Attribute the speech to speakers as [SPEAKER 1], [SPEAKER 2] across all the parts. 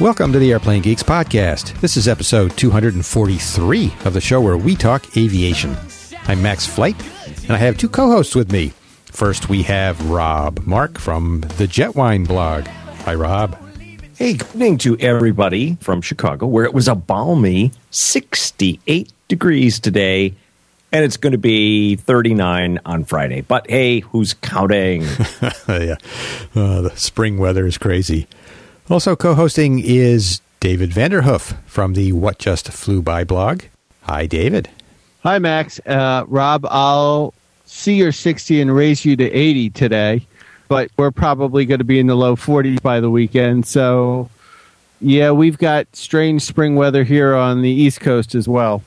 [SPEAKER 1] Welcome to the Airplane Geeks podcast. This is episode 243 of the show where we talk aviation. I'm Max Flight, and I have two co-hosts with me. First, we have Rob Mark from the Jetwine blog. Hi, Rob.
[SPEAKER 2] Hey, good evening to everybody from Chicago, where it was a balmy 68 degrees today, and it's going to be 39 on Friday. But hey, who's counting?
[SPEAKER 1] Yeah, the spring weather is crazy. Also co-hosting is David Vanderhoof from the What Just Flew By blog. Hi, David.
[SPEAKER 3] Hi, Max. Rob, I'll see your 60 and raise you to 80 today, but we're probably going to be in the low 40s by the weekend. So, yeah, we've got strange spring weather here on the East Coast as well.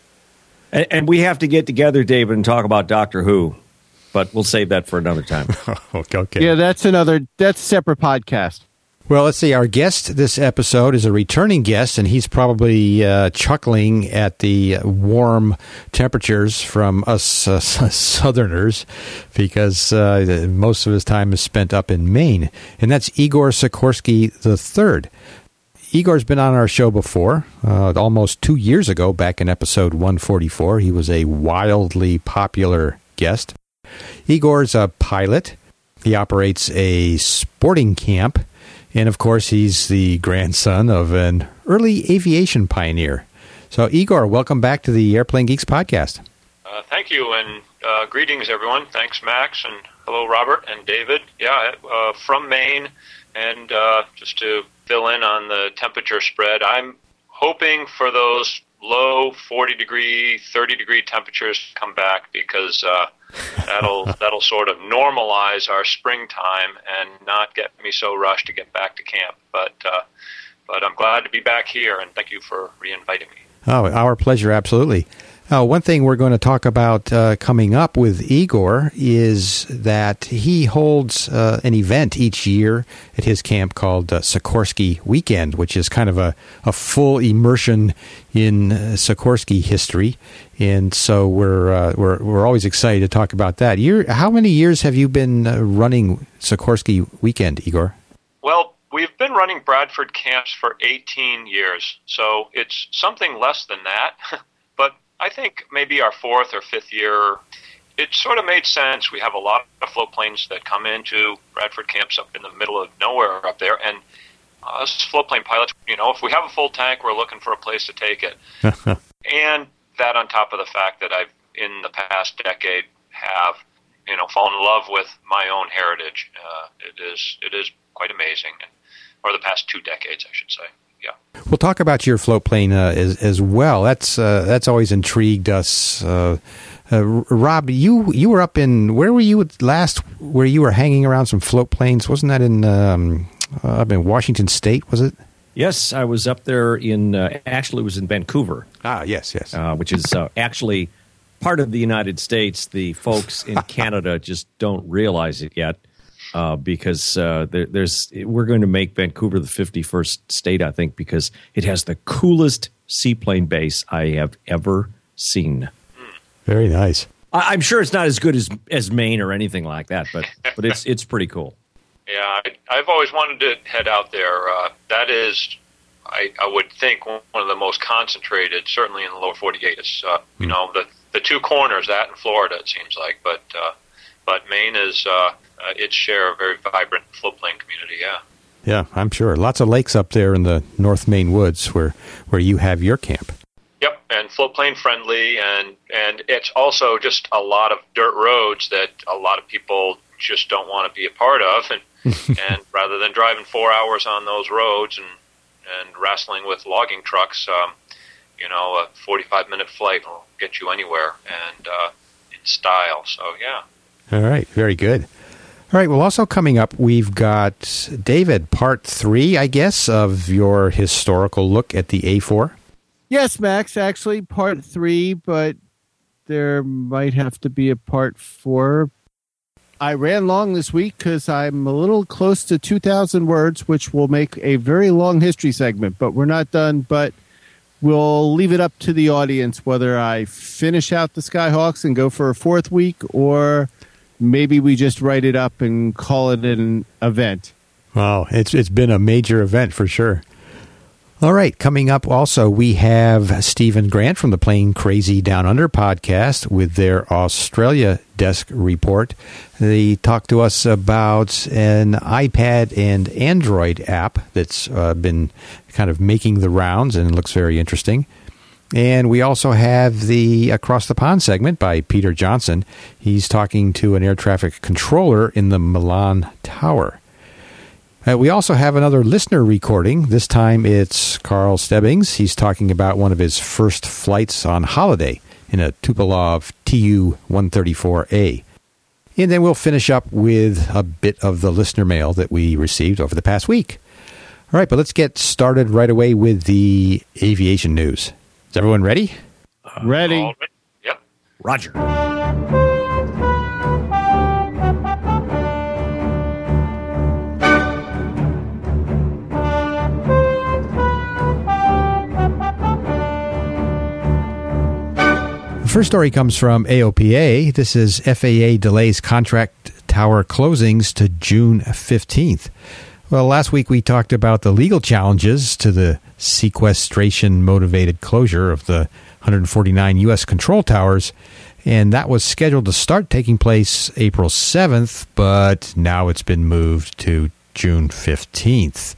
[SPEAKER 2] And we have to get together, David, and talk about Doctor Who, but we'll save that for another time.
[SPEAKER 3] Okay. Yeah, that's a separate podcast.
[SPEAKER 1] Well, let's see. Our guest this episode is a returning guest, and he's probably chuckling at the warm temperatures from us Southerners because most of his time is spent up in Maine, and that's Igor Sikorsky III. Igor's been on our show before, almost 2 years ago, back in episode 144. He was a wildly popular guest. Igor's a pilot. He operates a sporting camp. And, of course, he's the grandson of an early aviation pioneer. So, Igor, welcome back to the Airplane Geeks podcast.
[SPEAKER 4] Thank you, and greetings, everyone. Thanks, Max, and hello, Robert and David. Yeah, from Maine, and just to fill in on the temperature spread, I'm hoping for those low 40-degree, 30-degree temperatures to come back because that'll sort of normalize our springtime and not get me so rushed to get back to camp. But I'm glad to be back here, and thank you for re-inviting me.
[SPEAKER 1] Oh, our pleasure, absolutely. One thing we're going to talk about coming up with Igor is that he holds an event each year at his camp called Sikorsky Weekend, which is kind of a full immersion in Sikorsky history. And so we're always excited to talk about that. How many years have you been running Sikorsky Weekend, Igor?
[SPEAKER 4] Well, we've been running Bradford camps for 18 years, so it's something less than that. But I think maybe our fourth or fifth year, it sort of made sense. We have a lot of float planes that come into Bradford camps up in the middle of nowhere up there, and us float plane pilots, if we have a full tank, we're looking for a place to take it. And that on top of the fact that I've, in the past decade, have, fallen in love with my own heritage. It is quite amazing, or the past 2 decades, I should say. Yeah.
[SPEAKER 1] We'll talk about your float plane as well. That's always intrigued us. Rob, you were up in, where were you last? Where you were hanging around some float planes? Wasn't that up in Washington State? Was it?
[SPEAKER 2] Yes, I was up there actually it was in Vancouver.
[SPEAKER 1] Yes.
[SPEAKER 2] Which is actually part of the United States. The folks in Canada just don't realize it yet. Because we're going to make Vancouver the 51st state, I think, because it has the coolest seaplane base I have ever seen.
[SPEAKER 1] Very nice.
[SPEAKER 2] I'm sure it's not as good as Maine or anything like that, but it's pretty cool.
[SPEAKER 4] Yeah, I've always wanted to head out there. That is, I would think, one of the most concentrated, certainly in the lower 48. It's the two corners, that and Florida, it seems like, but Maine is its share of a very vibrant float plane community, yeah.
[SPEAKER 1] Yeah, I'm sure. Lots of lakes up there in the North Maine woods where you have your camp.
[SPEAKER 4] Yep, and float plane friendly, and it's also just a lot of dirt roads that a lot of people just don't want to be a part of, and rather than driving 4 hours on those roads and wrestling with logging trucks, a 45-minute flight will get you anywhere and in style, so yeah.
[SPEAKER 1] All right, very good. All right, well, also coming up, we've got, David, part 3, I guess, of your historical look at the A4.
[SPEAKER 3] Yes, Max, actually, part 3, but there might have to be a part 4. I ran long this week because I'm a little close to 2,000 words, which will make a very long history segment, but we're not done. But we'll leave it up to the audience whether I finish out the Skyhawks and go for a 4th week, or maybe we just write it up and call it an event.
[SPEAKER 1] Wow, it's been a major event for sure. All right, coming up also, we have Stephen Grant from the Plane Crazy Down Under podcast with their Australia desk report. They talked to us about an iPad and Android app that's been kind of making the rounds and looks very interesting. And we also have the Across the Pond segment by Peter Johnson. He's talking to an air traffic controller in the Milan Tower. We also have another listener recording. This time it's Carl Stebbings. He's talking about one of his first flights on holiday in a Tupolev Tu-134A. And then we'll finish up with a bit of the listener mail that we received over the past week. All right, but let's get started right away with the aviation news. Is everyone ready?
[SPEAKER 3] Ready.
[SPEAKER 4] Yep.
[SPEAKER 2] Roger.
[SPEAKER 1] First story comes from AOPA. This is FAA delays contract tower closings to June 15th. Well, last week we talked about the legal challenges to the sequestration-motivated closure of the 149 U.S. control towers, and that was scheduled to start taking place April 7th, but now it's been moved to June 15th.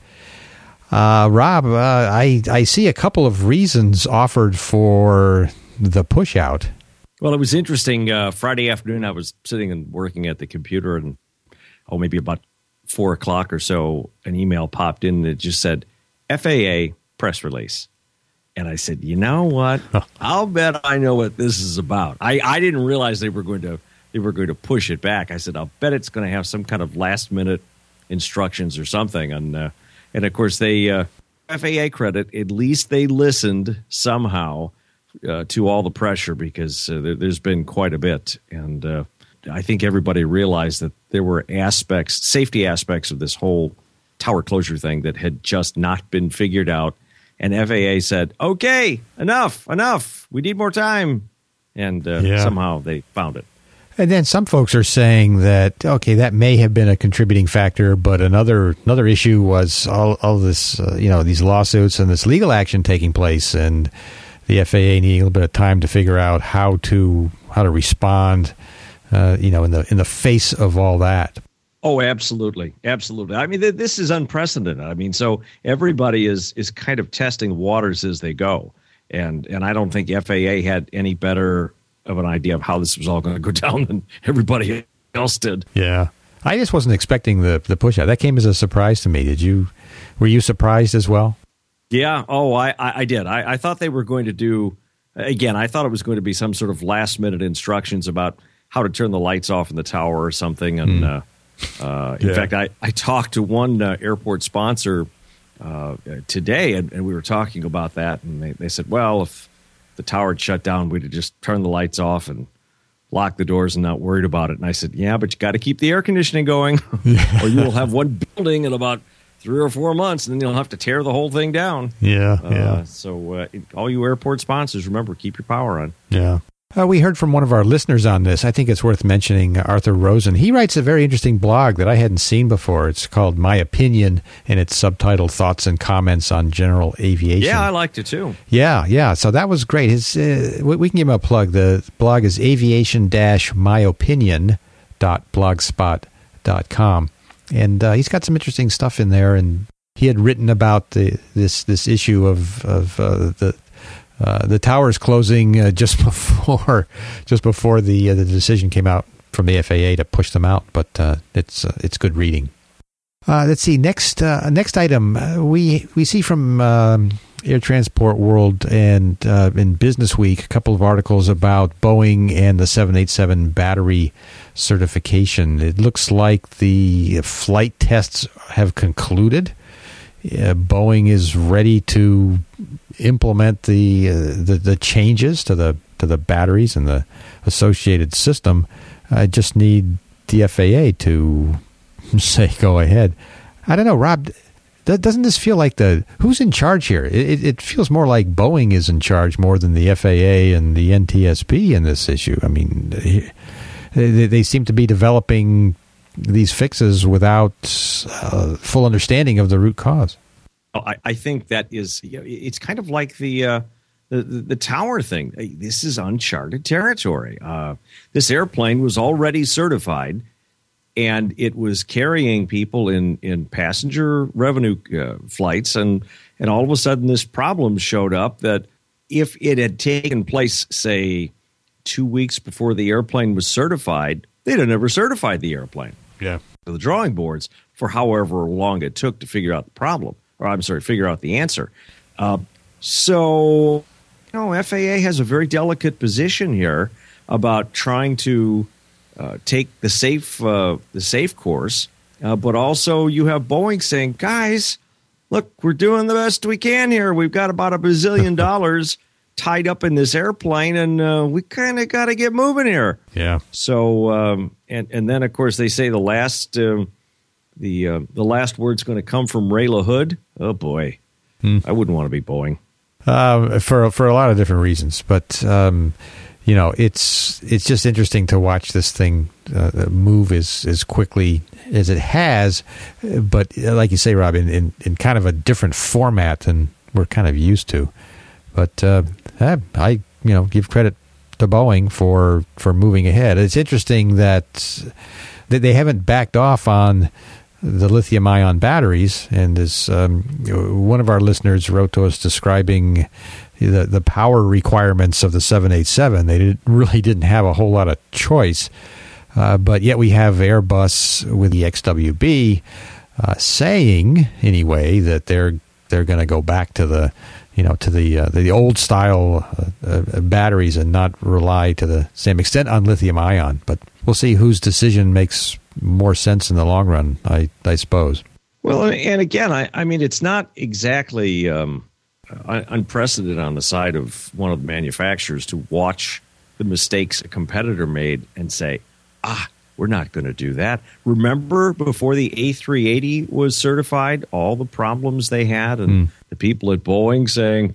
[SPEAKER 1] Rob, I see a couple of reasons offered for the push out.
[SPEAKER 2] Well, it was interesting. Friday afternoon, I was sitting and working at the computer, and maybe about 4 o'clock or so, an email popped in that just said FAA press release. And I said, you know what? I'll bet I know what this is about. I didn't realize they were going to push it back. I said, I'll bet it's going to have some kind of last minute instructions or something. And of course, they FAA credit, at least they listened somehow to all the pressure, because there's been quite a bit. And I think everybody realized that there were safety aspects of this whole tower closure thing that had just not been figured out. And FAA said, okay, enough. We need more time. And somehow they found it.
[SPEAKER 1] And then some folks are saying that, okay, that may have been a contributing factor, but another issue was all this, these lawsuits and this legal action taking place, and the FAA needing a little bit of time to figure out how to respond, in the face of all that.
[SPEAKER 2] Oh, absolutely. I mean, this is unprecedented. I mean, so everybody is kind of testing the waters as they go, and I don't think FAA had any better of an idea of how this was all going to go down than everybody else did.
[SPEAKER 1] Yeah, I just wasn't expecting the push out. That came as a surprise to me. Were you surprised as well?
[SPEAKER 2] Yeah. Oh, I did. I thought they were going to do, again, I thought it was going to be some sort of last minute instructions about how to turn the lights off in the tower or something. And in fact, I talked to one airport sponsor today, and we were talking about that. And they said, well, if the tower had shut down, we'd have just turned the lights off and locked the doors and not worried about it. And I said, yeah, but you got to keep the air conditioning going or you will have one building in about 3 or 4 months, and then you'll have to tear the whole thing down.
[SPEAKER 1] Yeah.
[SPEAKER 2] So all you airport sponsors, remember, keep your power on.
[SPEAKER 1] Yeah. We heard from one of our listeners on this. I think it's worth mentioning, Arthur Rosen. He writes a very interesting blog that I hadn't seen before. It's called My Opinion, and it's subtitled Thoughts and Comments on General Aviation.
[SPEAKER 2] Yeah, I liked it too.
[SPEAKER 1] Yeah. So that was great. We can give him a plug. The blog is aviation-myopinion.blogspot.com. And he's got some interesting stuff in there. And he had written about this issue of the towers closing just before the decision came out from the FAA to push them out. But it's good reading. Let's see. Next item we see from Air Transport World and in Business Week, a couple of articles about Boeing and the 787 battery certification. It looks like the flight tests have concluded. Boeing is ready to implement the changes to the batteries and the associated system. I just need the FAA to say go ahead. I don't know, Rob. Doesn't this feel like who's in charge here? It feels more like Boeing is in charge more than the FAA and the NTSB in this issue. I mean, they seem to be developing these fixes without full understanding of the root cause.
[SPEAKER 2] I think that is, it's kind of like the tower thing. This is uncharted territory. This airplane was already certified, and it was carrying people in passenger revenue flights, and all of a sudden this problem showed up that if it had taken place, say, 2 weeks before the airplane was certified, they'd have never certified the airplane.
[SPEAKER 1] Yeah.
[SPEAKER 2] To the drawing boards for however long it took to figure out the problem, or figure out the answer. So, FAA has a very delicate position here about trying to take the safe course, but also you have Boeing saying, guys, look, we're doing the best we can here. We've got about $1 bazillion tied up in this airplane, and we kind of got to get moving here.
[SPEAKER 1] Yeah.
[SPEAKER 2] So, and then of course they say the last word's going to come from Ray LaHood. Oh boy, I wouldn't want to be Boeing.
[SPEAKER 1] For a lot of different reasons, but it's just interesting to watch this thing move as quickly as it has, but like you say, Rob, in kind of a different format than we're kind of used to. But I give credit to Boeing for moving ahead. It's interesting that they haven't backed off on the lithium-ion batteries, and as one of our listeners wrote to us describing the power requirements of the 787, they really didn't have a whole lot of choice. But yet we have Airbus with the XWB saying, anyway, that they're going to go back to the old style batteries and not rely to the same extent on lithium ion. But we'll see whose decision makes more sense in the long run, I suppose.
[SPEAKER 2] Well, and again, I mean, it's not exactly unprecedented on the side of one of the manufacturers to watch the mistakes a competitor made and say, we're not going to do that. Remember before the A380 was certified, all the problems they had, and the people at Boeing saying,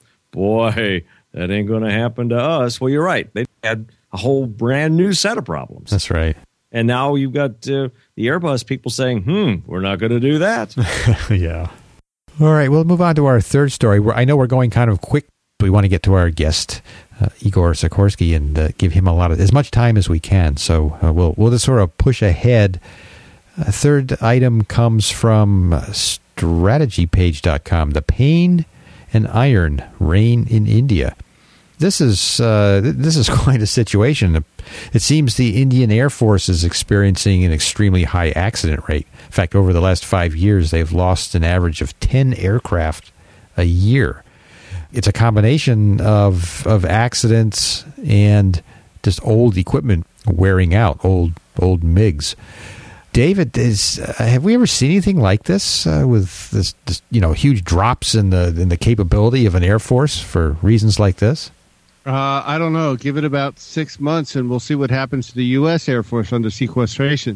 [SPEAKER 2] boy, that ain't going to happen to us. Well, you're right. They had a whole brand new set of problems.
[SPEAKER 1] That's right.
[SPEAKER 2] And now you've got the Airbus people saying, we're not going to do that.
[SPEAKER 1] Yeah. All right, we'll move on to our third story. I know we're going kind of quick. We want to get to our guest, Igor Sikorsky, and give him as much time as we can. So we'll just sort of push ahead. A third item comes from strategypage.com. The pain and iron reign in India. This is quite a situation. It seems the Indian Air Force is experiencing an extremely high accident rate. In fact, over the last 5 years, they've lost an average of 10 aircraft a year. It's a combination of accidents and just old equipment wearing out, old MiGs. David, have we ever seen anything like this with this huge drops in the capability of an Air Force for reasons like this?
[SPEAKER 3] I don't know. Give it about 6 months, and we'll see what happens to the U.S. Air Force under sequestration.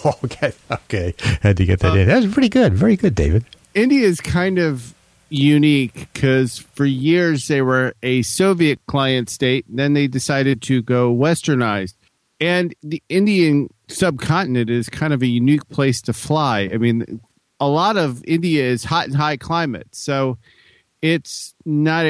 [SPEAKER 1] Okay. Had to get that in. That was pretty good. Very good, David.
[SPEAKER 3] India is kind of unique because for years they were a Soviet client state, and then they decided to go westernized. And the Indian subcontinent is kind of a unique place to fly. I mean, a lot of India is hot and high climate, so it's not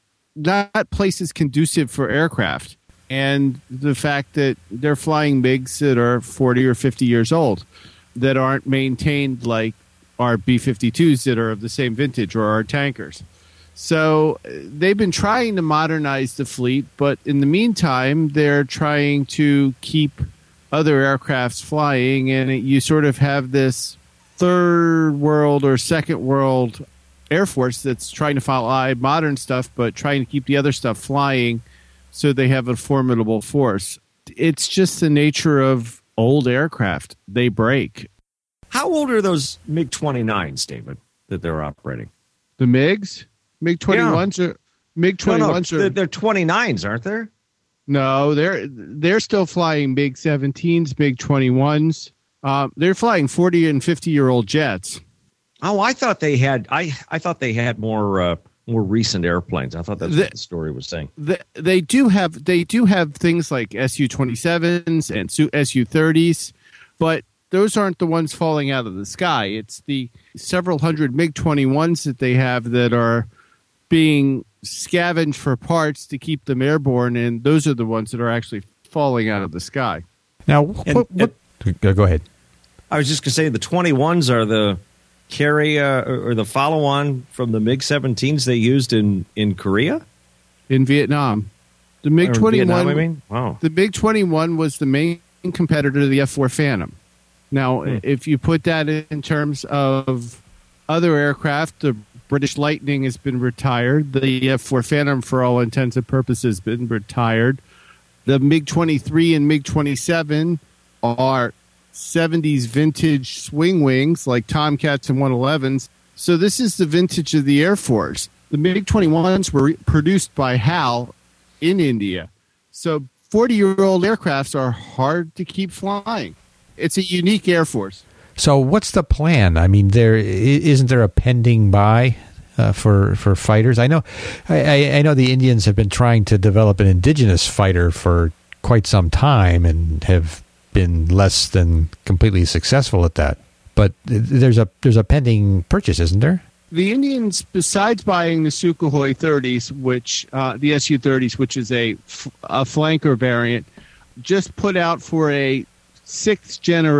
[SPEAKER 3] places conducive for aircraft. And the fact that they're flying MiGs that are 40 or 50 years old that aren't maintained like our B-52s that are of the same vintage or our tankers. So they've been trying to modernize the fleet, but in the meantime, they're trying to keep other aircrafts flying, and you sort of have this third world or second world Air Force that's trying to fly modern stuff, but trying to keep the other stuff flying so they have a formidable force. It's just the nature of old aircraft. They break.
[SPEAKER 2] How old are those MiG-29s, David, that they're operating?
[SPEAKER 3] The MiGs? MiG-21s are... MiG-21s are...
[SPEAKER 2] They're 29s, aren't they?
[SPEAKER 3] No, they're still flying MiG-17s, MiG-21s. They're flying 40 and 50-year-old jets.
[SPEAKER 2] Oh, I thought they had. I thought they had more recent airplanes. I thought that's what the story was saying.
[SPEAKER 3] They do have things like Su-27s and Su-30s, but those aren't the ones falling out of the sky. It's the several hundred MiG-21s that they have that are being scavenged for parts to keep them airborne, and those are the ones that are actually falling out of the sky.
[SPEAKER 1] Now, go ahead.
[SPEAKER 2] I was just going to say the 21s are the carry or the follow-on from the MiG-17s they used in Korea?
[SPEAKER 3] In Vietnam. The MiG-21,
[SPEAKER 2] Vietnam, I mean? Wow.
[SPEAKER 3] The MiG-21 was the main competitor to the F-4 Phantom. Now, if you put that in terms of other aircraft, the British Lightning has been retired. The F-4 Phantom, for all intents and purposes, has been retired. The MiG-23 and MiG-27 are 70s vintage swing wings like Tomcats and 111s. So this is the vintage of the Air Force. The MiG-21s were produced by HAL in India. So 40-year-old aircrafts are hard to keep flying. It's a unique Air Force.
[SPEAKER 1] So what's the plan? I mean, isn't there a pending buy for fighters? I know the Indians have been trying to develop an indigenous fighter for quite some time and have been less than completely successful at that. But there's a pending purchase, isn't there?
[SPEAKER 3] The Indians, besides buying the Sukhoi 30s, which the Su-30s, which is a flanker variant, just put out for a fourth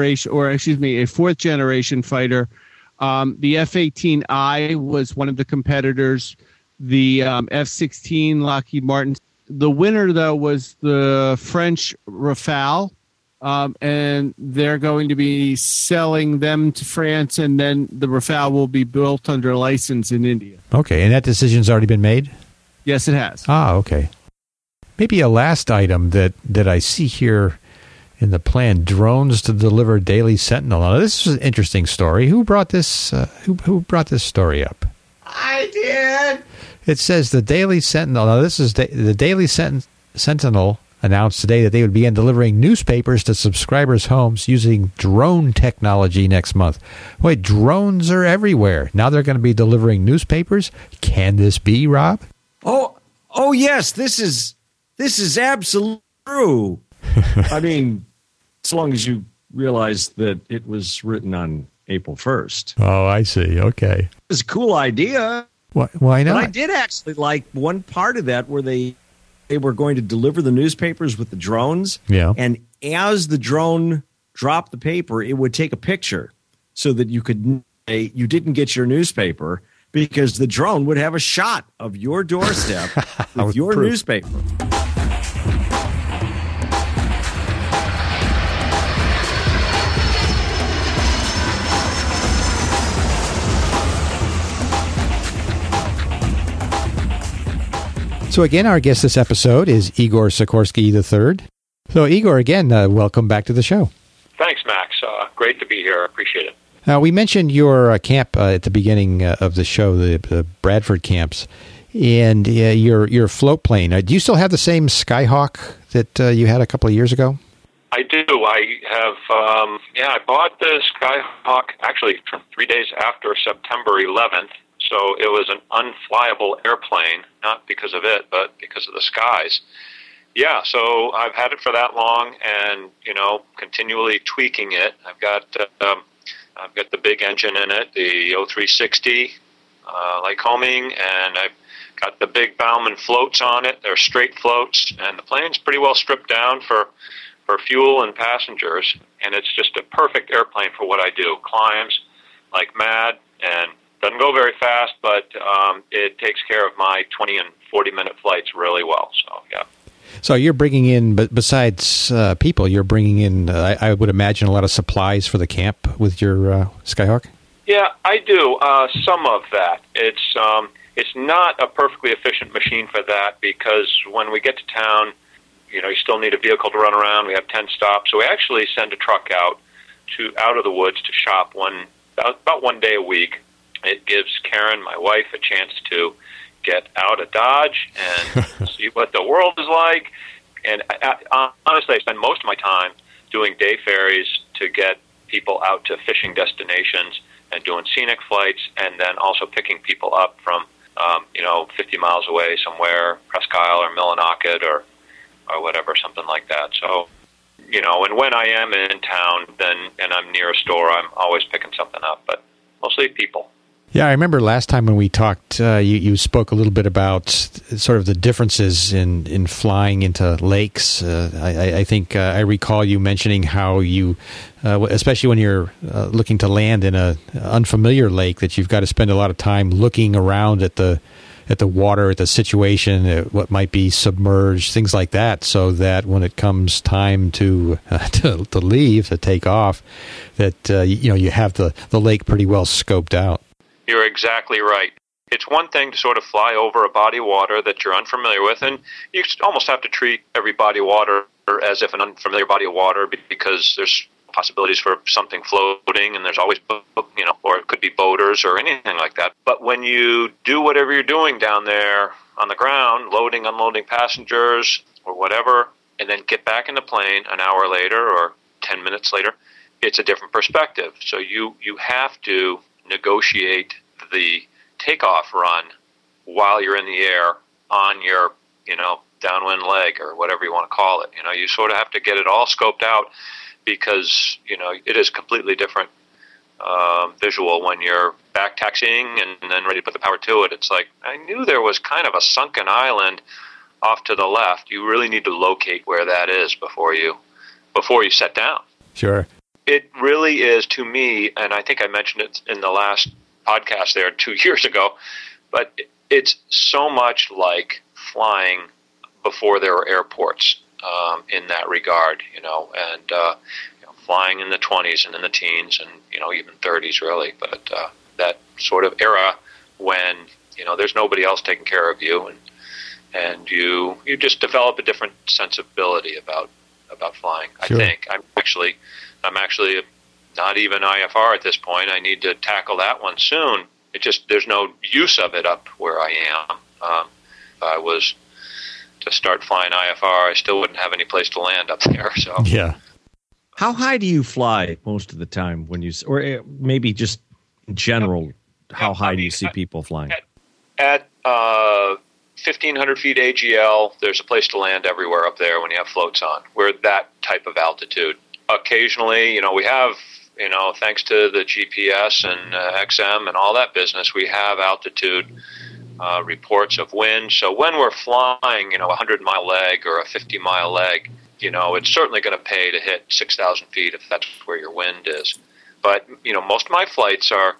[SPEAKER 3] generation fighter. The F-18I was one of the competitors. The F-16 Lockheed Martin. The winner, though, was the French Rafale. And they're going to be selling them to France, and then the Rafale will be built under license in India.
[SPEAKER 1] Okay, and that decision's already been made?
[SPEAKER 3] Yes, it has.
[SPEAKER 1] Ah, okay. Maybe a last item that I see here in the plan: drones to deliver Daily Sentinel. Now, this is an interesting story. Who brought this? Who brought this story up?
[SPEAKER 3] I did.
[SPEAKER 1] It says the Daily Sentinel. Now, this is the Daily Sentinel. Announced today that they would begin delivering newspapers to subscribers' homes using drone technology next month. Wait, drones are everywhere. Now they're going to be delivering newspapers? Can this be, Rob?
[SPEAKER 2] Oh yes, this is absolutely true. I mean, as long as you realize that it was written on April 1st.
[SPEAKER 1] Oh, I see. Okay.
[SPEAKER 2] It was a cool idea.
[SPEAKER 1] Why not?
[SPEAKER 2] But I did actually like one part of that where they were going to deliver the newspapers with the drones.
[SPEAKER 1] Yeah.
[SPEAKER 2] And as the drone dropped the paper, it would take a picture so that you could say you didn't get your newspaper because the drone would have a shot of your doorstep with your newspaper.
[SPEAKER 1] So again, our guest this episode is Igor Sikorsky III. So Igor, again, welcome back to the show.
[SPEAKER 4] Thanks, Max. Great to be here. I appreciate it.
[SPEAKER 1] We mentioned your camp at the beginning of the show, the Bradford camps, and your float plane. Do you still have the same Skyhawk that you had a couple of years ago?
[SPEAKER 4] I do. I have, I bought the Skyhawk actually 3 days after September 11th. So it was an unflyable airplane, not because of it, but because of the skies. Yeah, so I've had it for that long, and continually tweaking it. I've got the big engine in it, the 0360 Lycoming, and I've got the big Baumann floats on it. They're straight floats, and the plane's pretty well stripped down for fuel and passengers, and it's just a perfect airplane for what I do. Climbs like mad, and doesn't go very fast, but it takes care of my 20 and 40-minute flights really well. So, yeah.
[SPEAKER 1] So you're bringing in, but besides people, you're bringing in, I would imagine, a lot of supplies for the camp with your Skyhawk?
[SPEAKER 4] Yeah, I do. Some of that. It's not a perfectly efficient machine for that because when we get to town, you still need a vehicle to run around. We have 10 stops. So we actually send a truck out of the woods to shop about 1 day a week. It gives Karen, my wife, a chance to get out of Dodge and see what the world is like. And honestly, I spend most of my time doing day ferries to get people out to fishing destinations and doing scenic flights, and then also picking people up from 50 miles away somewhere, Presque Isle or Millinocket or whatever, something like that. So and when I am in town, and I'm near a store, I'm always picking something up, but mostly people.
[SPEAKER 1] Yeah, I remember last time when we talked, you spoke a little bit about sort of the differences in flying into lakes. I think I recall you mentioning how you, especially when you're looking to land in an unfamiliar lake, that you've got to spend a lot of time looking around at the water, at the situation, at what might be submerged, things like that, so that when it comes time to leave, to take off, that you have the lake pretty well scoped out.
[SPEAKER 4] You're exactly right. It's one thing to sort of fly over a body of water that you're unfamiliar with, and you almost have to treat every body of water as if an unfamiliar body of water, because there's possibilities for something floating, and there's always, or it could be boaters or anything like that. But when you do whatever you're doing down there on the ground, loading, unloading passengers or whatever, and then get back in the plane an hour later or 10 minutes later, it's a different perspective. So you have to negotiate the takeoff run while you're in the air on your, downwind leg or whatever you want to call it. You sort of have to get it all scoped out, because, it is completely different visual when you're back taxiing and then ready to put the power to it. It's like, I knew there was kind of a sunken island off to the left. You really need to locate where that is before you set down.
[SPEAKER 1] Sure.
[SPEAKER 4] It really is, to me, and I think I mentioned it in the last podcast there 2 years ago, but it's so much like flying before there were airports in that regard, and flying in the 20s and in the teens and, even 30s really, but that sort of era when, there's nobody else taking care of you, and you just develop a different sensibility about flying. Sure. I think I'm actually not even IFR at this point. I need to tackle that one soon. There's no use of it up where I am. If I was to start flying IFR, I still wouldn't have any place to land up there. So
[SPEAKER 1] yeah.
[SPEAKER 2] How high do you fly most of the time or maybe just in general? How high do you see people flying?
[SPEAKER 4] At 1,500 feet AGL, there's a place to land everywhere up there when you have floats on. We're at that type of altitude. Occasionally, we have, thanks to the GPS and XM and all that business, we have altitude reports of wind. So when we're flying, a 100-mile leg or a 50-mile leg, it's certainly going to pay to hit 6,000 feet if that's where your wind is. But, most of my flights are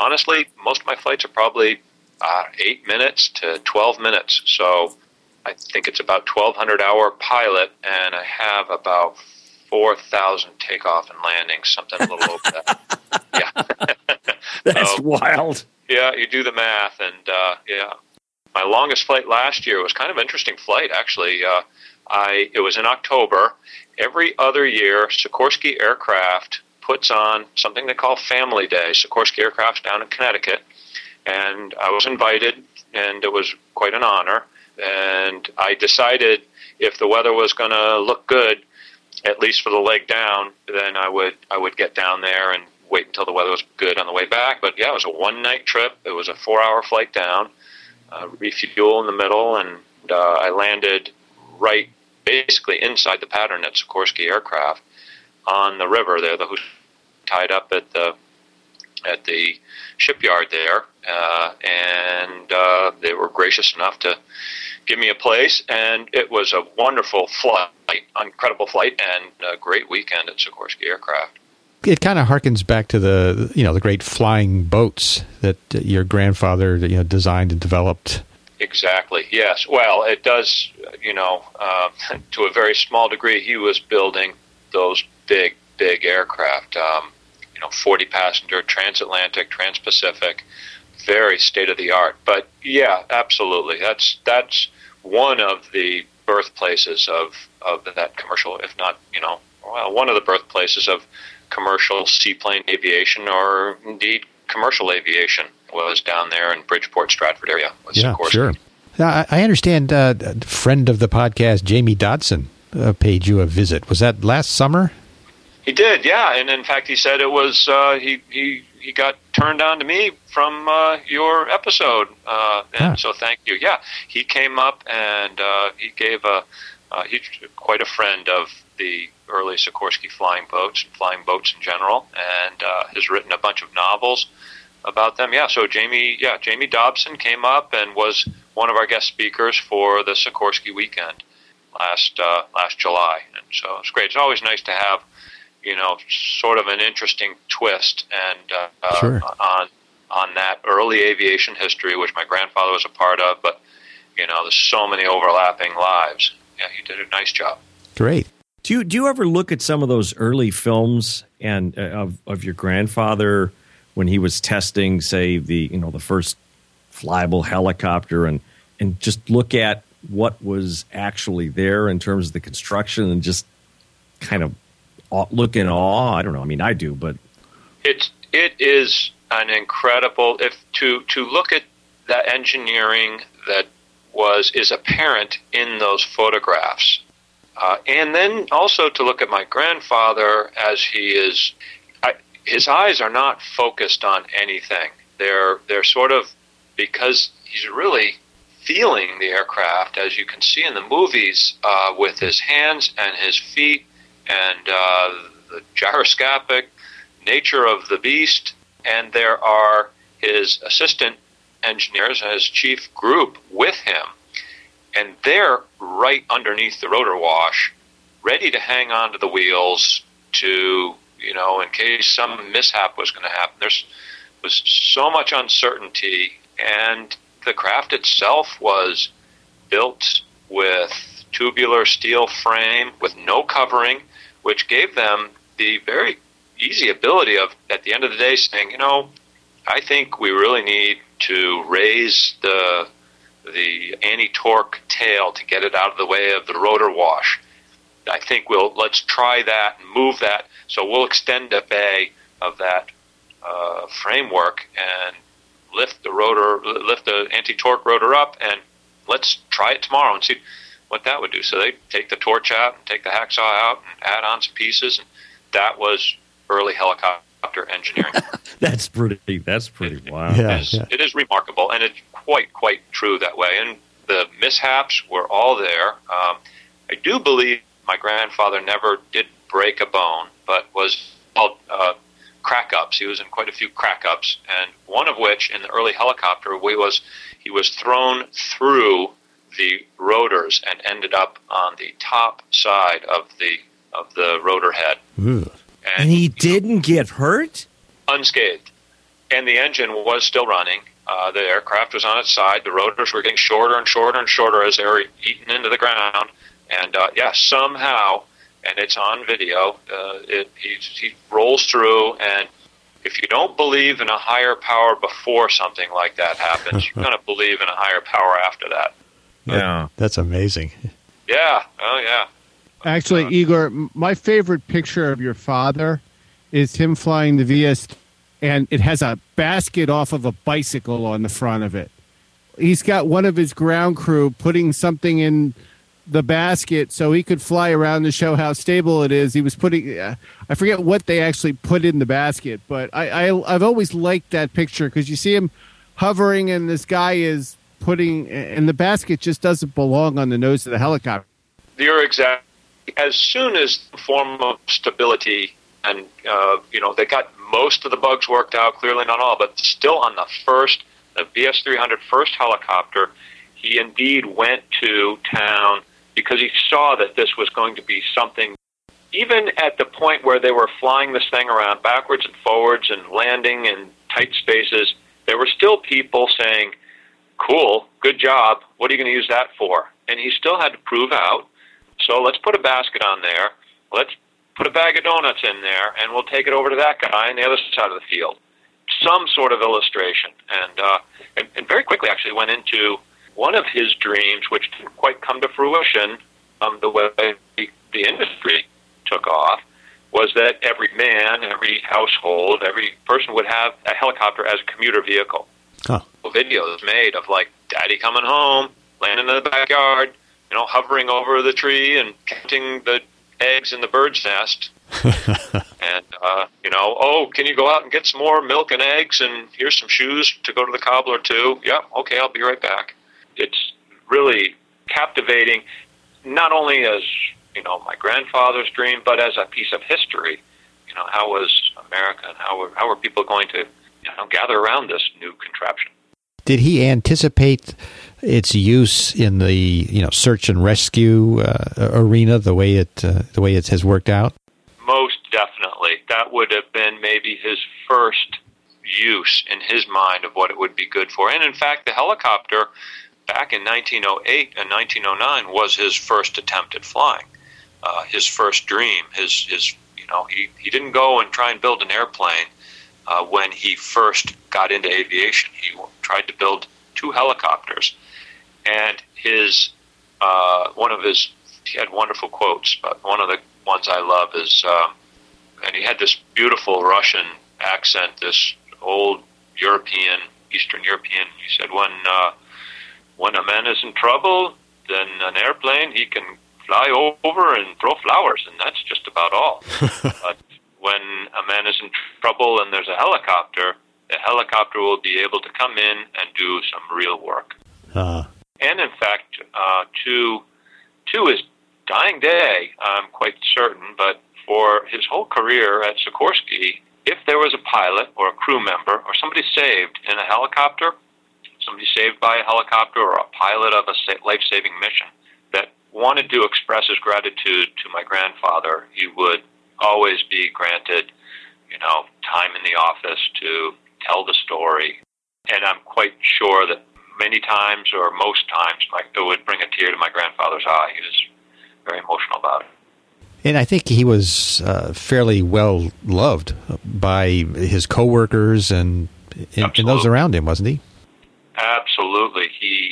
[SPEAKER 4] probably 8 minutes to 12 minutes. So I think it's about 1,200-hour pilot, and I have about 4,000 takeoff and landings, something a little over that. Yeah.
[SPEAKER 2] That's wild.
[SPEAKER 4] Yeah, you do the math, and yeah. My longest flight last year was kind of an interesting flight, actually. It was in October. Every other year, Sikorsky Aircraft puts on something they call Family Day. Sikorsky Aircraft's down in Connecticut, and I was invited, and it was quite an honor. And I decided if the weather was going to look good, at least for the leg down, then I would get down there and wait until the weather was good on the way back. But yeah, it was a one-night trip. It was a 4-hour flight down, refuel in the middle, and I landed right basically inside the pattern at Sikorsky Aircraft on the river there, who's tied up at the shipyard there, and they were gracious enough to give me a place, and it was a wonderful flight, incredible flight, and a great weekend at Sikorsky Aircraft.
[SPEAKER 1] It kind of harkens back to the great flying boats that your grandfather designed and developed.
[SPEAKER 4] Exactly. Yes. Well, it does. To a very small degree, he was building those big aircraft. 40-passenger, transatlantic, transpacific, very state of the art. But yeah, absolutely. That's one of the birthplaces of that commercial, if not, one of the birthplaces of commercial seaplane aviation, or indeed commercial aviation, was down there in Bridgeport, Stratford area.
[SPEAKER 1] Yeah, sure. I understand a friend of the podcast, Jamie Dodson, paid you a visit. Was that last summer?
[SPEAKER 4] He did, yeah. And in fact, he said it was, he got turned on to me from your episode. So thank you. Yeah, he came up and he gave a He's quite a friend of the early Sikorsky flying boats in general, and has written a bunch of novels about them. Yeah, so Jamie Dobson came up and was one of our guest speakers for the Sikorsky weekend last July, and so it's great. It's always nice to have, sort of an interesting twist and
[SPEAKER 1] Sure.
[SPEAKER 4] on that early aviation history, which my grandfather was a part of. But there's so many overlapping lives. Yeah, he did a nice job.
[SPEAKER 1] Great.
[SPEAKER 2] Do you ever look at some of those early films and of your grandfather when he was testing, say, the first flyable helicopter, and just look at what was actually there in terms of the construction, and just kind of look in awe? I don't know. I mean, I do, but
[SPEAKER 4] it is an incredible to look at that engineering that is apparent in those photographs, and then also to look at my grandfather as he is. His eyes are not focused on anything. They're sort of, because he's really feeling the aircraft, as you can see in the movies, with his hands and his feet, and the gyroscopic nature of the beast. And there are his assistant engineers and his chief group with him, and they're right underneath the rotor wash, ready to hang on to the wheels to, in case some mishap was going to happen. There was so much uncertainty, and the craft itself was built with tubular steel frame with no covering, which gave them the very easy ability of, at the end of the day, saying, I think we really need to raise the anti-torque tail to get it out of the way of the rotor wash. I think let's try that and move that. So we'll extend a bay of that framework and lift the anti-torque rotor up, and let's try it tomorrow and see what that would do. So they take the torch out and take the hacksaw out and add on some pieces, and that was early helicopter engineering.
[SPEAKER 2] That's pretty wow.
[SPEAKER 1] Yeah.
[SPEAKER 4] It is remarkable, and it's quite true that way. And the mishaps were all there. I do believe my grandfather never did break a bone, but was called crack-ups. He was in quite a few crack-ups, and one of which, in the early helicopter, he was thrown through the rotors and ended up on the top side of the rotor head.
[SPEAKER 1] Ooh.
[SPEAKER 2] And he didn't get hurt?
[SPEAKER 4] Unscathed. And the engine was still running. The aircraft was on its side. The rotors were getting shorter and shorter and shorter as they were eaten into the ground. And somehow, and it's on video, he rolls through. And if you don't believe in a higher power before something like that happens, you're going to believe in a higher power after that.
[SPEAKER 2] Yeah.
[SPEAKER 1] That's amazing.
[SPEAKER 4] Yeah. Oh, yeah.
[SPEAKER 3] Actually, Igor, my favorite picture of your father is him flying the VS, and it has a basket off of a bicycle on the front of it. He's got one of his ground crew putting something in the basket so he could fly around to show how stable it is. He was putting, I forget what they actually put in the basket, but I've always liked that picture because you see him hovering, and this guy is putting, and the basket just doesn't belong on the nose of the helicopter.
[SPEAKER 4] You're exact. As soon as the form of stability and, they got most of the bugs worked out, clearly not all, but still on the VS-300 first helicopter, he indeed went to town because he saw that this was going to be something. Even at the point where they were flying this thing around backwards and forwards and landing in tight spaces, there were still people saying, cool, good job, what are you going to use that for? And he still had to prove out. So let's put a basket on there. Let's put a bag of donuts in there, and we'll take it over to that guy on the other side of the field. Some sort of illustration. And very quickly actually went into one of his dreams, which didn't quite come to fruition the way the industry took off, was that every man, every household, every person would have a helicopter as a commuter vehicle.
[SPEAKER 1] Huh.
[SPEAKER 4] Videos made of, like, Daddy coming home, landing in the backyard, hovering over the tree and counting the eggs in the bird's nest. And, can you go out and get some more milk and eggs, and here's some shoes to go to the cobbler too? Yeah, okay, I'll be right back. It's really captivating. not only as, my grandfather's dream, but as a piece of history. How was America and how were people going to, gather around this new contraption?
[SPEAKER 1] Did he anticipate its use in the, search and rescue arena the way it has worked out?
[SPEAKER 4] Most definitely. That would have been maybe his first use in his mind of what it would be good for. And in fact, the helicopter back in 1908 and 1909 was his first attempt at flying. His first dream, he didn't go and try and build an airplane when he first got into aviation. He tried to build 2 helicopters, and he had wonderful quotes, but one of the ones I love is, and he had this beautiful Russian accent, this old Eastern European. He said, when a man is in trouble, then an airplane, he can fly over and throw flowers, and that's just about all. But when a man is in trouble and there's a helicopter, the helicopter will be able to come in and do some real work. And in fact, to his dying day, I'm quite certain, but for his whole career at Sikorsky, if there was a pilot or a crew member or somebody saved in a helicopter, somebody saved by a helicopter or a pilot of a life-saving mission that wanted to express his gratitude to my grandfather, he would always be granted, time in the office to tell the story. And I'm quite sure that many times or most times it would bring a tear to my grandfather's eye. He was very emotional about it.
[SPEAKER 1] And I think he was fairly well loved by his coworkers and those around him, wasn't he?
[SPEAKER 4] Absolutely.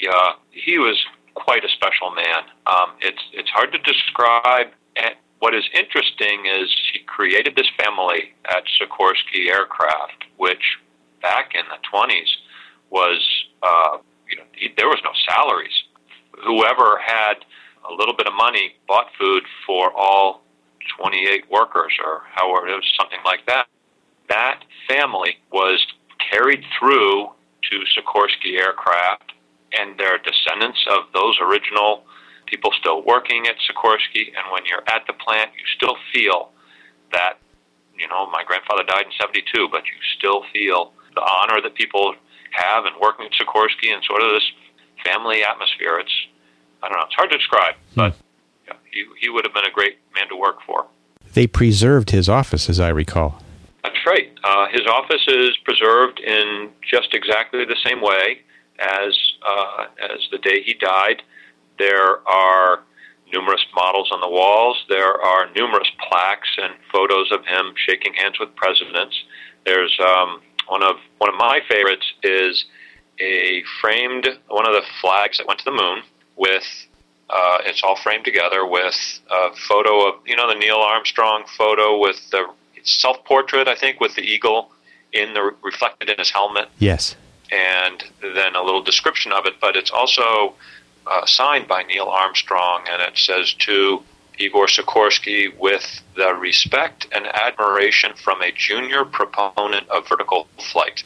[SPEAKER 4] He was quite a special man. It's hard to describe. And what is interesting is he created this family at Sikorsky Aircraft, which back in the 20s was, there was no salaries. Whoever had a little bit of money bought food for all 28 workers, or however, it was something like that. That family was carried through to Sikorsky Aircraft, and they're descendants of those original people still working at Sikorsky. And when you're at the plant, you still feel that, my grandfather died in 1972, but you still feel the honor that people have in working at Sikorsky and sort of this family atmosphere. It's hard to describe, but he would have been a great man to work for.
[SPEAKER 1] They preserved his office, as I recall.
[SPEAKER 4] That's right. His office is preserved in just exactly the same way as the day he died. There are numerous models on the walls. There are numerous plaques and photos of him shaking hands with presidents. There's one of my favorites is a framed one of the flags that went to the moon with. It's all framed together with a photo of, the Neil Armstrong photo with the self-portrait, I think, with the eagle reflected in his helmet.
[SPEAKER 1] Yes.
[SPEAKER 4] And then a little description of it, but it's also signed by Neil Armstrong, and it says, to Igor Sikorsky, with the respect and admiration from a junior proponent of vertical flight.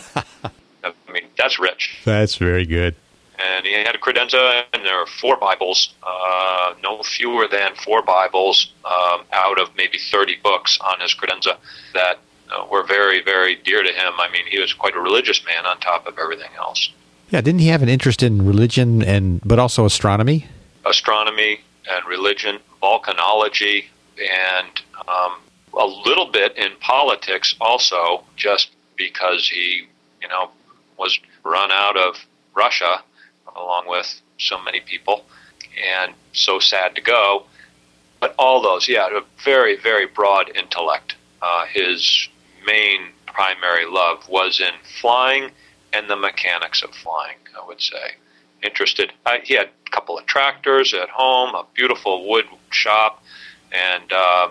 [SPEAKER 4] I mean, that's rich.
[SPEAKER 1] That's very good.
[SPEAKER 4] And he had a credenza, and there are 4 Bibles, no fewer than 4 Bibles out of maybe 30 books on his credenza that were very, very dear to him. I mean, he was quite a religious man on top of everything else. Yeah,
[SPEAKER 1] didn't he have an interest in religion but also astronomy?
[SPEAKER 4] Astronomy and religion, volcanology, and a little bit in politics also, just because he, was run out of Russia along with so many people, and so sad to go. But all those, a very, very broad intellect. His main primary love was in flying and the mechanics of flying, I would say. Interested. He had a couple of tractors at home, a beautiful wood shop, and,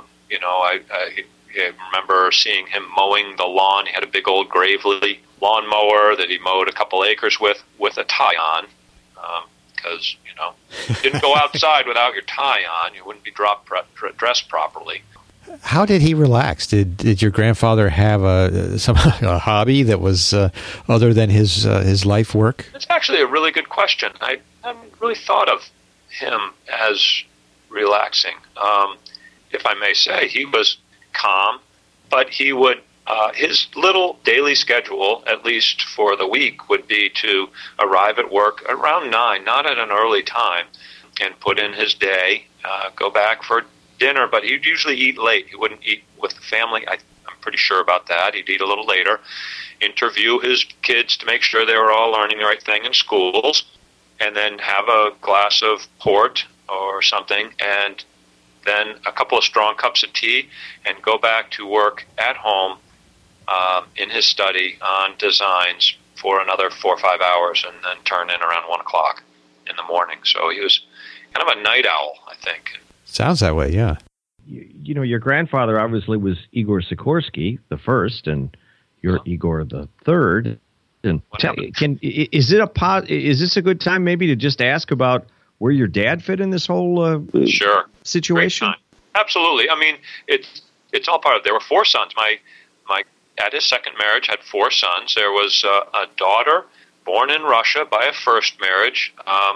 [SPEAKER 4] I remember seeing him mowing the lawn. He had a big old Gravely lawnmower that he mowed a couple acres with a tie on, because, you didn't go outside without your tie on. You wouldn't be dressed properly.
[SPEAKER 1] How did he relax? Did your grandfather have a hobby that was other than his life work?
[SPEAKER 4] It's actually a really good question. I haven't really thought of him as relaxing. If I may say, he was calm, but he would his little daily schedule, at least for the week, would be to arrive at work around 9, not at an early time, and put in his day, go back for dinner, but he'd usually eat late. He wouldn't eat with the family. I'm pretty sure about that. He'd eat a little later, interview his kids to make sure they were all learning the right thing in schools, and then have a glass of port or something, and then a couple of strong cups of tea, and go back to work at home in his study on designs for another 4 or 5 hours, and then turn in around 1 o'clock in the morning. So he was kind of a night owl, I think.
[SPEAKER 1] Sounds that way, yeah.
[SPEAKER 2] You know, your grandfather obviously was Igor Sikorsky the first, and you're Igor the third. And is this a good time maybe to just ask about where your dad fit in this whole
[SPEAKER 4] Sure.
[SPEAKER 2] situation?
[SPEAKER 4] Great time. Absolutely. I mean, it's all part of. There were 4 sons. My at his second marriage had 4 sons. There was a daughter born in Russia by a first marriage,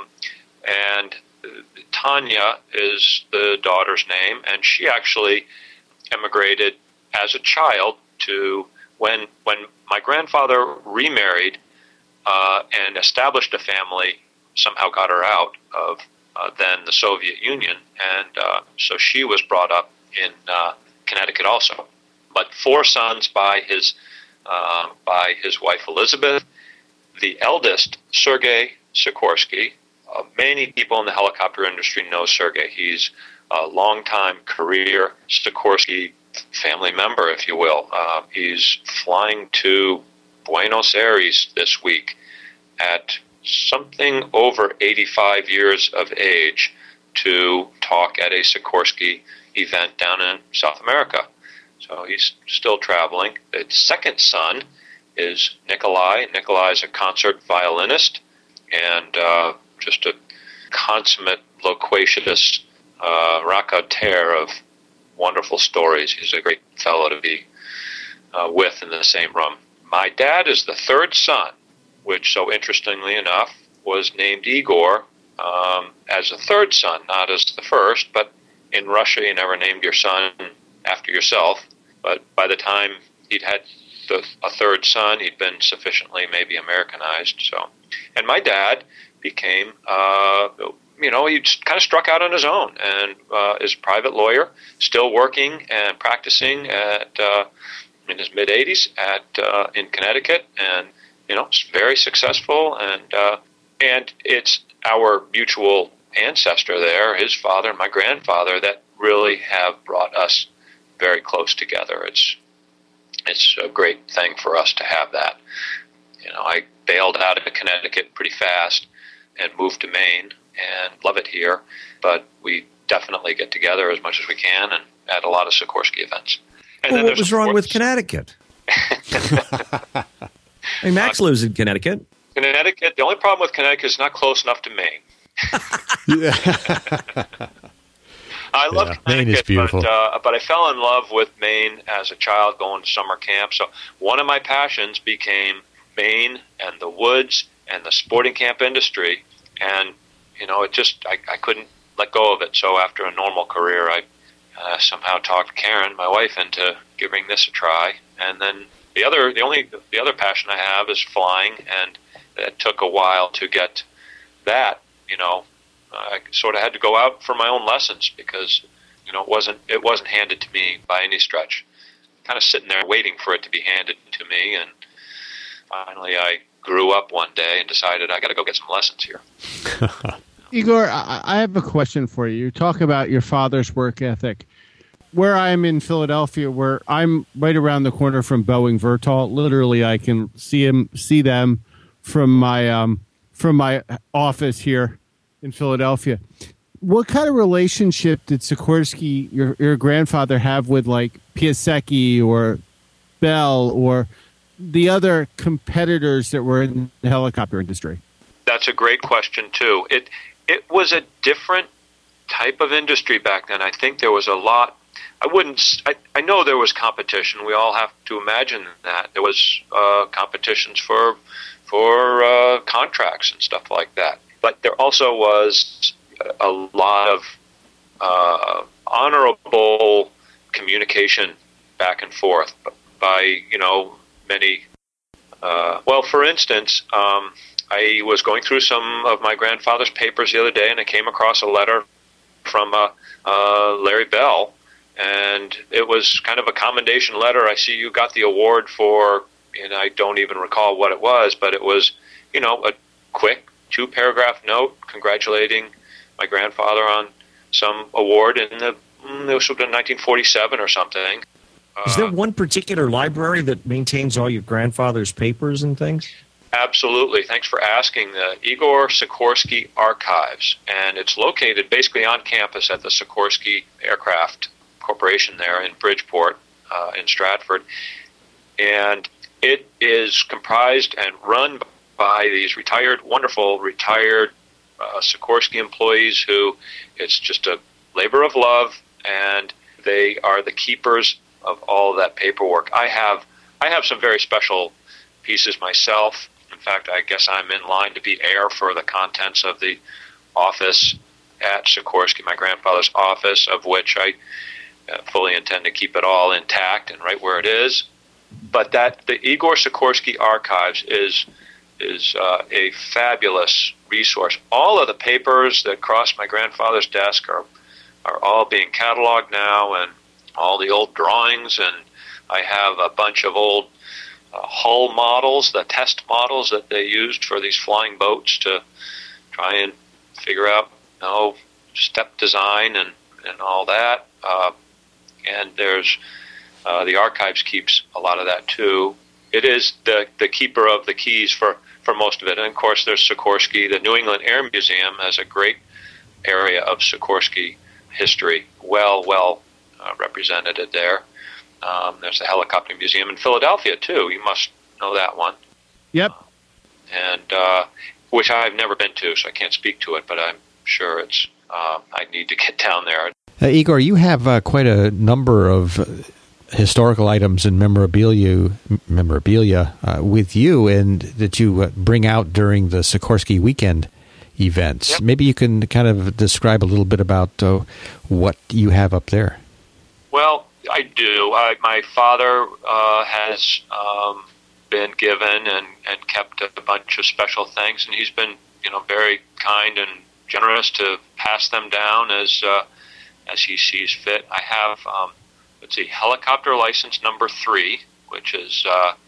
[SPEAKER 4] and Tanya is the daughter's name, and she actually emigrated as a child to when my grandfather remarried and established a family, somehow got her out of then the Soviet Union, and so she was brought up in Connecticut also. But 4 sons by his wife Elizabeth. The eldest, Sergei Sikorsky. Many people in the helicopter industry know Sergei. He's a longtime career Sikorsky family member, if you will. He's flying to Buenos Aires this week at something over 85 years of age to talk at a Sikorsky event down in South America. So he's still traveling. The second son is Nikolai. Nikolai is a concert violinist and just a consummate, loquacious raconteur of wonderful stories. He's a great fellow to be with in the same room. My dad is the third son, which, so interestingly enough, was named Igor as a third son, not as the first, but in Russia you never named your son after yourself. But by the time he'd had a third son, he'd been sufficiently maybe Americanized. So, and my dad became, he kind of struck out on his own and is a private lawyer, still working and practicing in his mid-80s in Connecticut, and very successful. And it's our mutual ancestor there, his father and my grandfather, that really have brought us very close together. It's a great thing for us to have that. I bailed out of Connecticut pretty fast and moved to Maine and love it here, but we definitely get together as much as we can and at a lot of Sikorsky events. And
[SPEAKER 2] what was wrong with Connecticut? I mean, Max lives in Connecticut.
[SPEAKER 4] Connecticut, the only problem with Connecticut is it's not close enough to Maine. I love Connecticut,
[SPEAKER 1] Maine is beautiful.
[SPEAKER 4] But I fell in love with Maine as a child going to summer camp. So one of my passions became Maine and the woods and the sporting camp industry. And, I couldn't let go of it. So after a normal career, I somehow talked Karen, my wife, into giving this a try. And then the other passion I have is flying, and it took a while to get that, I sort of had to go out for my own lessons because, it wasn't handed to me by any stretch. Kind of sitting there waiting for it to be handed to me, and finally I grew up one day and decided I got to go get some lessons here.
[SPEAKER 3] Igor, I have a question for you. You talk about your father's work ethic. Where I'm in Philadelphia, where I'm right around the corner from Boeing Vertol, literally I can see them from my office here in Philadelphia. What kind of relationship did Sikorsky, your grandfather, have with like Piasecki or Bell or the other competitors that were in the helicopter industry?
[SPEAKER 4] That's a great question too. It was a different type of industry back then. I think there was a lot. I know there was competition. We all have to imagine that there was competitions for contracts and stuff like that. But there also was a lot of honorable communication back and forth by, many. Well, for instance, I was going through some of my grandfather's papers the other day, and I came across a letter from Larry Bell, and it was kind of a commendation letter. I see you got the award for, and I don't even recall what it was, but it was, a quick 2-paragraph note congratulating my grandfather on some award in this would have been 1947 or something.
[SPEAKER 2] Is there one particular library that maintains all your grandfather's papers and things?
[SPEAKER 4] Absolutely. Thanks for asking. The Igor Sikorsky Archives, and it's located basically on campus at the Sikorsky Aircraft Corporation there in Bridgeport, in Stratford. And it is comprised and run by these wonderful retired Sikorsky employees who it's just a labor of love, and they are the keepers of all of that paperwork. I have some very special pieces myself. In fact, I guess I'm in line to be heir for the contents of the office at Sikorsky, my grandfather's office, of which I fully intend to keep it all intact and right where it is. But the Igor Sikorsky Archives is a fabulous resource. All of the papers that cross my grandfather's desk are all being cataloged now, and all the old drawings, and I have a bunch of old hull models, the test models that they used for these flying boats to try and figure out step design and all that. And there's the archives keeps a lot of that too. It is the keeper of the keys for most of it. And of course there's Sikorsky. The New England Air Museum has a great area of Sikorsky history, well represented there. There's the Helicopter Museum in Philadelphia too. You must know that one.
[SPEAKER 3] Yep.
[SPEAKER 4] And which I've never been to, so I can't speak to it, but I'm sure it's. I need to get down there.
[SPEAKER 1] Igor, you have quite a number of historical items and memorabilia with you, and that you bring out during the Sikorsky weekend events.
[SPEAKER 4] Yep.
[SPEAKER 1] Maybe you can kind of describe a little bit about what you have up there.
[SPEAKER 4] Well, I do. My father has been given and kept a bunch of special things, and he's been, very kind and generous to pass them down as he sees fit. I have, helicopter license number 3, which is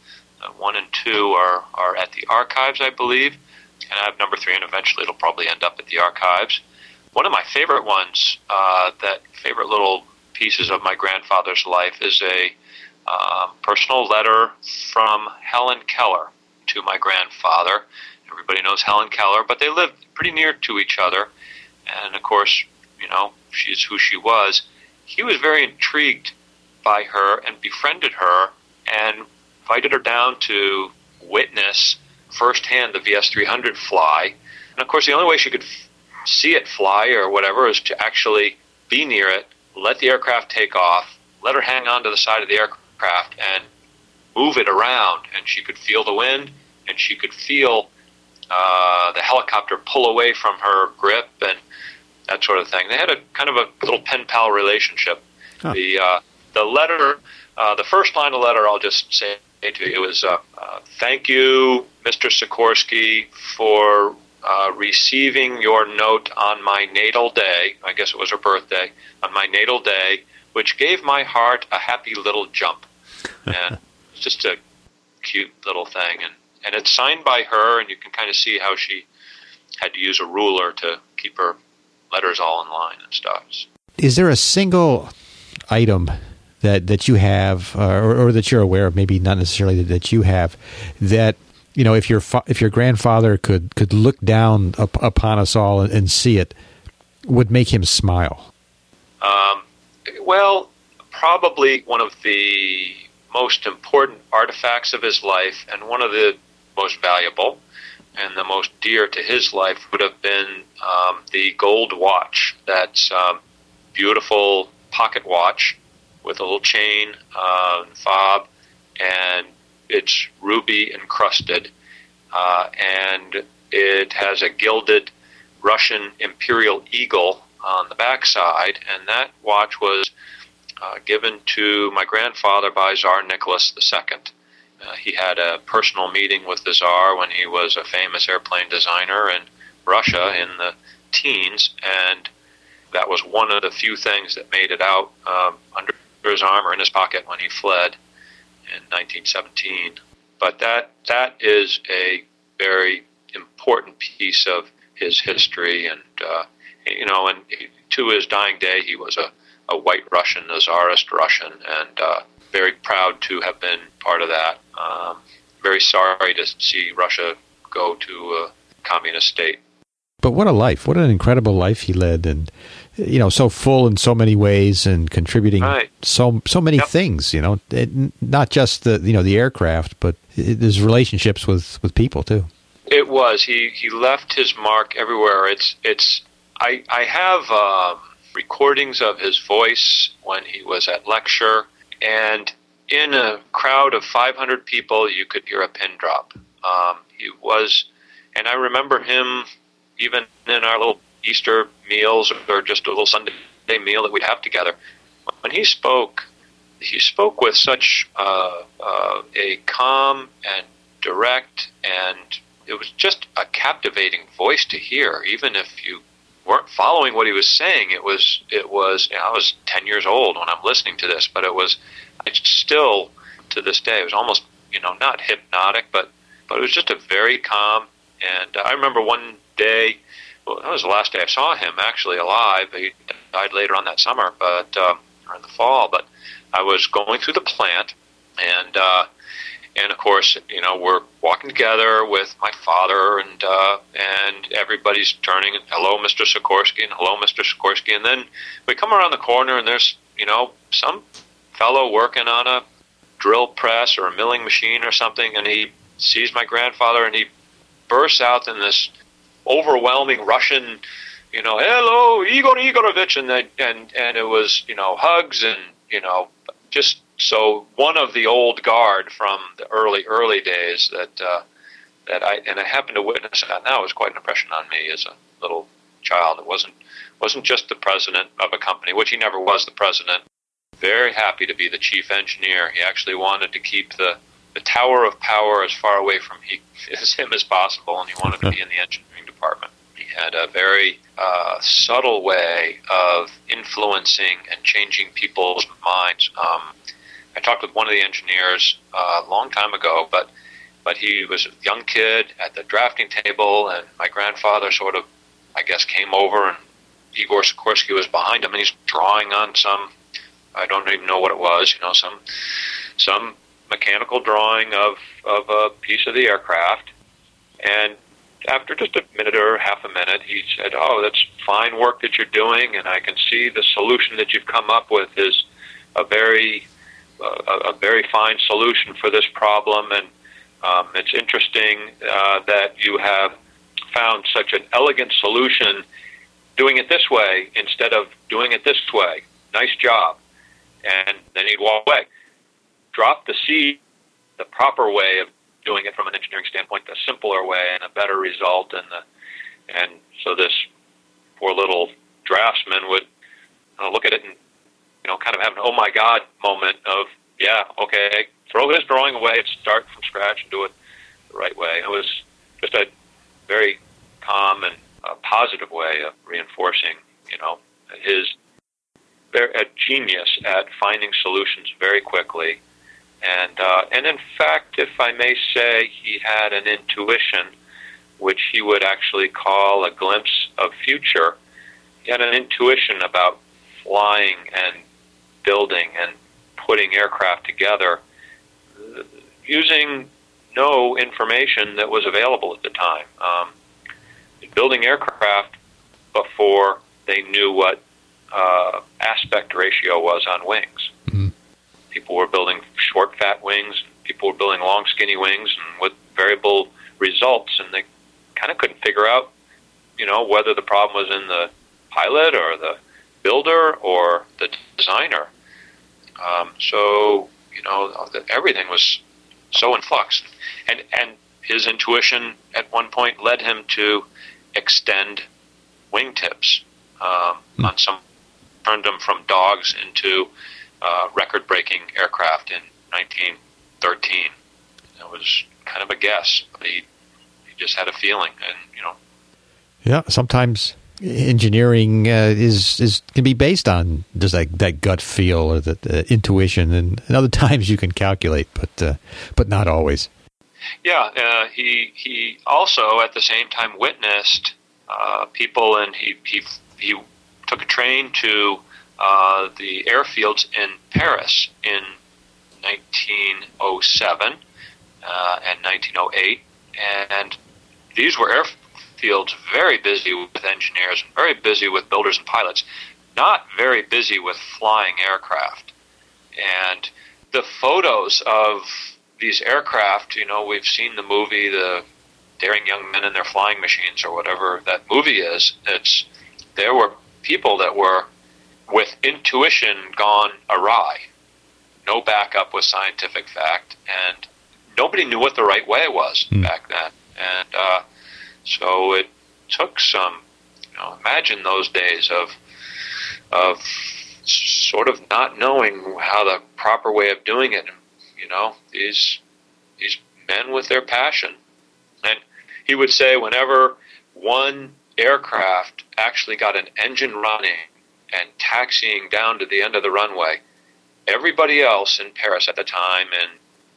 [SPEAKER 4] 1 and 2 are at the archives, I believe, and I have number 3, and eventually it'll probably end up at the archives. One of my favorite ones, favorite little pieces of my grandfather's life, is a personal letter from Helen Keller to my grandfather. Everybody knows Helen Keller, but they lived pretty near to each other, and of course, she's who she was. He was very intrigued by her and befriended her and invited her down to witness firsthand the VS-300 fly. And of course, the only way she could see it fly or whatever is to actually be near it, let the aircraft take off, let her hang on to the side of the aircraft and move it around. And she could feel the wind, and she could feel the helicopter pull away from her grip and that sort of thing. They had a kind of a little pen-pal relationship. Huh. The letter, the first line of the letter, I'll just say to you, it was, thank you, Mr. Sikorsky, for receiving your note on my natal day. I guess it was her birthday, on my natal day, which gave my heart a happy little jump. And it's just a cute little thing. And it's signed by her, and you can kind of see how she had to use a ruler to keep her letters all in line and stuff.
[SPEAKER 1] Is there a single item that you have, or that you're aware of, maybe not necessarily that you have, that if your grandfather could look down upon us all and see it, would make him smile?
[SPEAKER 4] Well, probably one of the most important artifacts of his life, and one of the most valuable and the most dear to his life, would have been the gold watch. That's beautiful pocket watch with a little chain, fob, and it's ruby encrusted, and it has a gilded Russian Imperial Eagle on the backside, and that watch was given to my grandfather by Tsar Nicholas II. He had a personal meeting with the Tsar when he was a famous airplane designer in Russia in the teens, and that was one of the few things that made it out under his arm or in his pocket when he fled in 1917. But that is a very important piece of his history, and and to his dying day, he was a white Russian, a Tsarist Russian, and very proud to have been part of that. Very sorry to see Russia go to a communist state.
[SPEAKER 1] But what a life! What an incredible life he led, and so full in so many ways, and contributing so many things. Not just the aircraft, but his relationships with people too.
[SPEAKER 4] It was he left his mark everywhere. I have recordings of his voice when he was at lecture, and in a crowd of 500 people, you could hear a pin drop. He was, and I remember him even in our little Easter meals or just a little Sunday meal that we'd have together. When he spoke with such a calm and direct, and it was just a captivating voice to hear, even if you weren't following what he was saying. It was I was 10 years old when I'm listening to this, but it's still to this day, it was almost, not hypnotic, but it was just a very calm. And I remember one day, well, that was the last day I saw him actually alive. He died later on that summer, or in the fall. But I was going through the plant, and of course, we're walking together with my father, and everybody's turning, hello, Mr. Sikorsky, and hello, Mr. Sikorsky. And then we come around the corner, and there's, some fellow working on a drill press or a milling machine or something, and he sees my grandfather, and he bursts out in this overwhelming Russian, hello, Igor Igorovich, and it was, hugs and, just so one of the old guard from the early days that I happened to witness that now. It was quite an impression on me as a little child. It wasn't just the president of a company, which he never was the president. Very happy to be the chief engineer. He actually wanted to keep the tower of power as far away from him as possible, and he wanted to be in the engineering department. He had a very subtle way of influencing and changing people's minds. I talked with one of the engineers a long time ago, but he was a young kid at the drafting table, and my grandfather sort of, I guess, came over, and Igor Sikorsky was behind him, and he's drawing on some, I don't even know what it was, some mechanical drawing of a piece of the aircraft. And after just a minute or half a minute, he said, "Oh, that's fine work that you're doing, and I can see the solution that you've come up with is a very fine solution for this problem, and it's interesting that you have found such an elegant solution doing it this way instead of doing it this way. Nice job." And then he'd walk away. Drop the seed, the proper way of doing it from an engineering standpoint, the simpler way and a better result, and so this poor little draftsman would look at it and kind of have an oh my god moment of, yeah, okay, throw his drawing away and start from scratch and do it the right way. It was just a very calm and positive way of reinforcing, his a genius at finding solutions very quickly. And in fact, if I may say, he had an intuition, which he would actually call a glimpse of future. He had an intuition about flying and building and putting aircraft together using no information that was available at the time. Building aircraft before they knew what aspect ratio was on wings. Mm-hmm. People were building short, fat wings. People were building long, skinny wings, and with variable results. And they kind of couldn't figure out, whether the problem was in the pilot or the builder or the designer. So everything was so in flux. And his intuition at one point led him to extend wingtips on some, turned them from dogs into record-breaking aircraft in 1913. It was kind of a guess, but he just had a feeling, and
[SPEAKER 1] Yeah, sometimes engineering can be based on just that gut feel or that intuition, and other times you can calculate, but not always.
[SPEAKER 4] Yeah, he also at the same time witnessed people, and he took a train to the airfields in Paris in 1907 and 1908, and these were airfields very busy with engineers, very busy with builders and pilots, not very busy with flying aircraft. And the photos of these aircraft, we've seen the movie, The Daring Young Men and Their Flying Machines, or whatever that movie is. There were people that were with intuition gone awry, no backup with scientific fact, and nobody knew what the right way was back then. And so it took some, imagine those days of sort of not knowing how the proper way of doing it. These men with their passion. And he would say whenever one aircraft actually got an engine running and taxiing down to the end of the runway, everybody else in Paris at the time in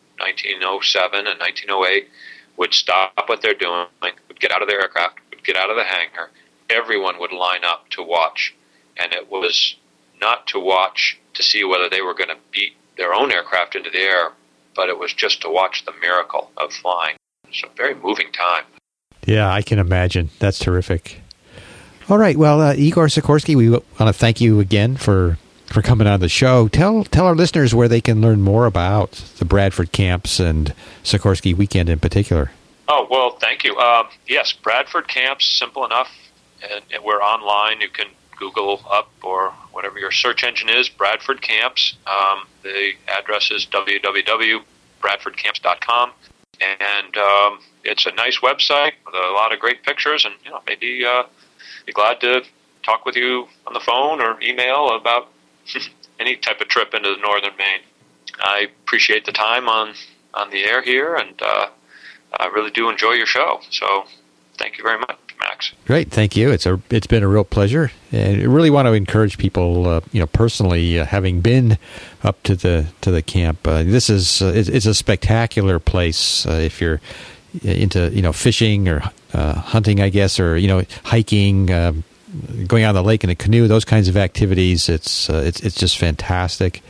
[SPEAKER 4] 1907 and 1908 would stop what they're doing, would get out of their aircraft, would get out of the hangar. Everyone would line up to watch. And it was not to watch to see whether they were going to beat their own aircraft into the air, but it was just to watch the miracle of flying. It's a very moving time.
[SPEAKER 1] Yeah, I can imagine. That's terrific. All right. Well, Igor Sikorsky, we want to thank you again for coming on the show. Tell our listeners where they can learn more about the Bradford Camps and Sikorsky Weekend in particular.
[SPEAKER 4] Oh, well, thank you. Yes, Bradford Camps, simple enough. And we're online. You can Google up, or whatever your search engine is, Bradford Camps. The address is www.bradfordcamps.com. And it's a nice website with a lot of great pictures, and maybe be glad to talk with you on the phone or email about any type of trip into northern Maine. I appreciate the time on the air here, and I really do enjoy your show. So thank you very much, Max.
[SPEAKER 1] Great, thank you. It's been a real pleasure, and I really want to encourage people, personally, having been up to the camp. This is it's a spectacular place if you're into fishing or hunting, I guess, or hiking, going out on the lake in a canoe, those kinds of activities. It's just fantastic.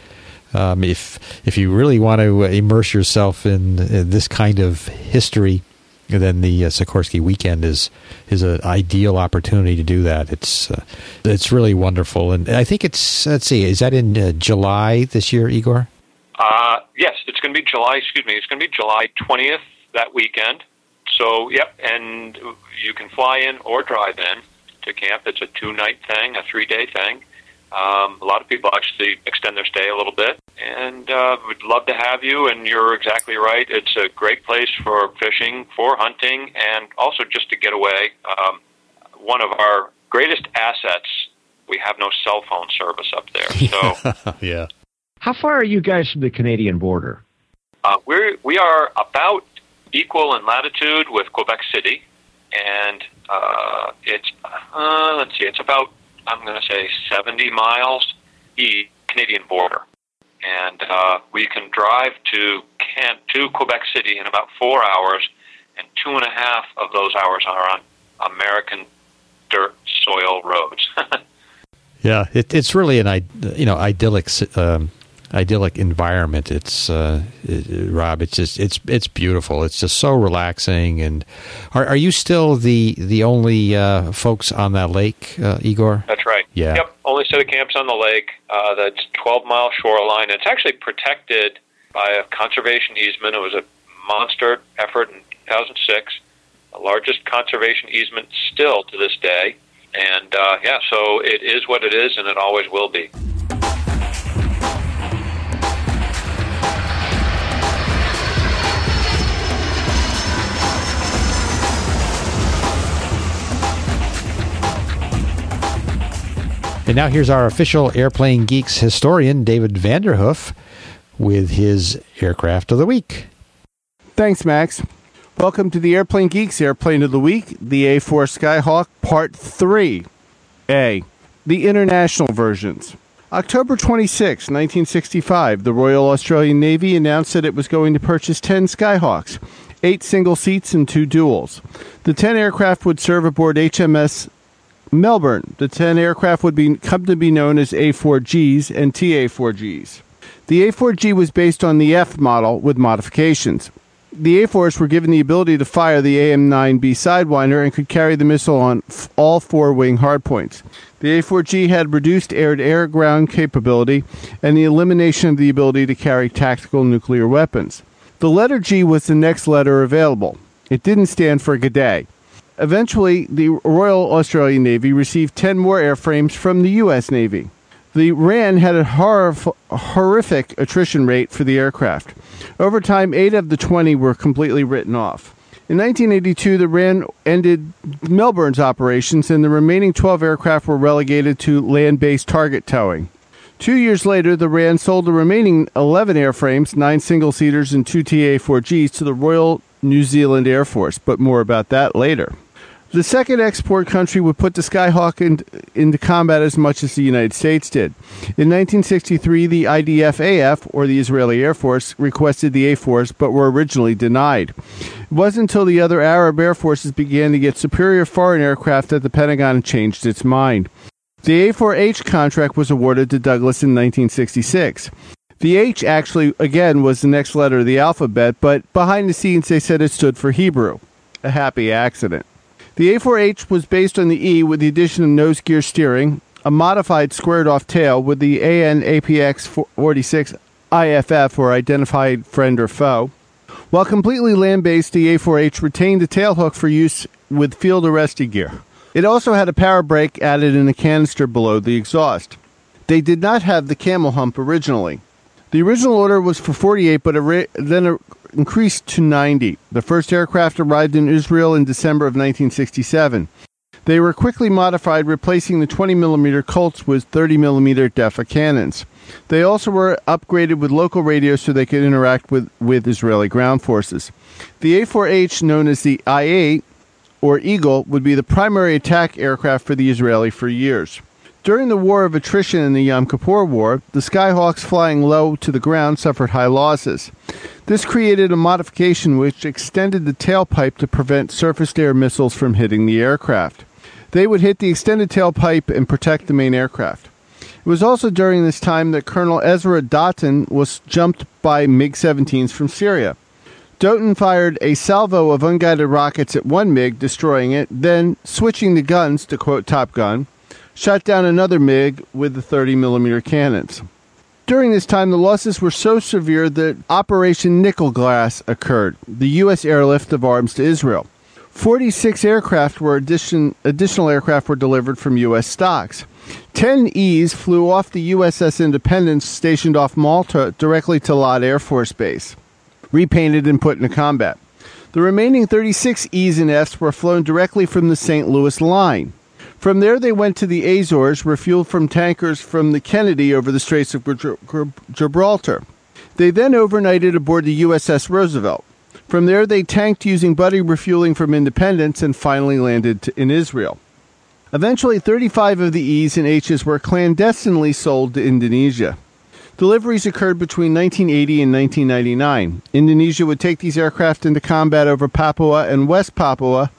[SPEAKER 1] If you really want to immerse yourself in this kind of history, then the Sikorsky Weekend is an ideal opportunity to do that. It's really wonderful, and I think it's, let's see, is that in July this year, Igor?
[SPEAKER 4] Yes, it's going to be July. Excuse me, it's going to be July 20th that weekend. So, yep, and you can fly in or drive in to camp. It's a 2-night thing, a 3-day thing. A lot of people actually extend their stay a little bit, and we'd love to have you, and you're exactly right. It's a great place for fishing, for hunting, and also just to get away. One of our greatest assets, we have no cell phone service up there. So,
[SPEAKER 1] yeah.
[SPEAKER 2] How far are you guys from the Canadian border?
[SPEAKER 4] We are about equal in latitude with Quebec City, and it's about, I'm going to say, 70 miles east Canadian border. And we can drive to Quebec City in about 4 hours, and 2.5 of those hours are on American dirt soil roads.
[SPEAKER 1] Yeah, it's really an idyllic environment. It's Rob. It's beautiful. It's just so relaxing. And are you still the only folks on that lake, Igor?
[SPEAKER 4] That's right.
[SPEAKER 1] Yeah.
[SPEAKER 4] Yep. Only set of camps on the lake. That's 12-mile shoreline. It's actually protected by a conservation easement. It was a monster effort in 2006, the largest conservation easement still to this day. And so it is what it is, and it always will be.
[SPEAKER 1] And now here's our official Airplane Geeks historian, David Vanderhoof, with his Aircraft of the Week.
[SPEAKER 3] Thanks, Max. Welcome to the Airplane Geeks Airplane of the Week, the A4 Skyhawk Part 3. A. The International Versions. October 26, 1965, the Royal Australian Navy announced that it was going to purchase 10 Skyhawks, 8 single seats and 2 duals. The 10 aircraft would serve aboard HMS Melbourne. The 10 aircraft would come to be known as A4Gs and TA4Gs. The A4G was based on the F model with modifications. The A4s were given the ability to fire the AM-9B Sidewinder and could carry the missile on all 4 wing hardpoints. The A4G had reduced air-to-air-ground capability and the elimination of the ability to carry tactical nuclear weapons. The letter G was the next letter available. It didn't stand for G'day. Eventually, the Royal Australian Navy received 10 more airframes from the U.S. Navy. The RAN had a horrific attrition rate for the aircraft. Over time, 8 of the 20 were completely written off. In 1982, the RAN ended Melbourne's operations, and the remaining 12 aircraft were relegated to land-based target towing. 2 years later, the RAN sold the remaining 11 airframes, 9 single-seaters and 2 TA4Gs, to the Royal New Zealand Air Force, but more about that later. The second export country would put the Skyhawk into combat as much as the United States did. In 1963, the IDF-AF, or the Israeli Air Force, requested the A-4s, but were originally denied. It wasn't until the other Arab air forces began to get superior foreign aircraft that the Pentagon changed its mind. The A-4H contract was awarded to Douglas in 1966. The H actually, again, was the next letter of the alphabet, but behind the scenes they said it stood for Hebrew. A happy accident. The A4H was based on the E with the addition of nose gear steering, a modified squared-off tail with the AN/APX 46 IFF, or Identified Friend or Foe. While completely land-based, the A4H retained the tailhook for use with field arresting gear. It also had a power brake added in a canister below the exhaust. They did not have the camel hump originally. The original order was for 48, but then increased to 90. The first aircraft arrived in Israel in December of 1967. They were quickly modified, replacing the 20mm Colts with 30mm DEFA cannons. They also were upgraded with local radios so they could interact with Israeli ground forces. The A4H, known as the I-8, or Eagle, would be the primary attack aircraft for the Israeli for years. During the War of Attrition in the Yom Kippur War, the Skyhawks flying low to the ground suffered high losses. This created a modification which extended the tailpipe to prevent surface-to-air missiles from hitting the aircraft. They would hit the extended tailpipe and protect the main aircraft. It was also during this time that Colonel Ezra Doughton was jumped by MiG-17s from Syria. Doughton fired a salvo of unguided rockets at one MiG, destroying it, then, switching the guns, to quote Top Gun, shot down another MiG with the 30mm cannons. During this time, the losses were so severe that Operation Nickel Glass occurred, the U.S. airlift of arms to Israel. 46 aircraft were additional aircraft were delivered from U.S. stocks. 10 Es flew off the USS Independence, stationed off Malta, directly to Lod Air Force Base, repainted and put into combat. The remaining 36 Es and Fs were flown directly from the St. Louis line. From there, they went to the Azores, refueled from tankers from the Kennedy over the Straits of Gibraltar. They then overnighted aboard the USS Roosevelt. From there, they tanked using buddy refueling from Independence and finally landed in Israel. Eventually, 35 of the Es and Hs were clandestinely sold to Indonesia. Deliveries occurred between 1980 and 1999. Indonesia would take these aircraft into combat over Papua and West Papua,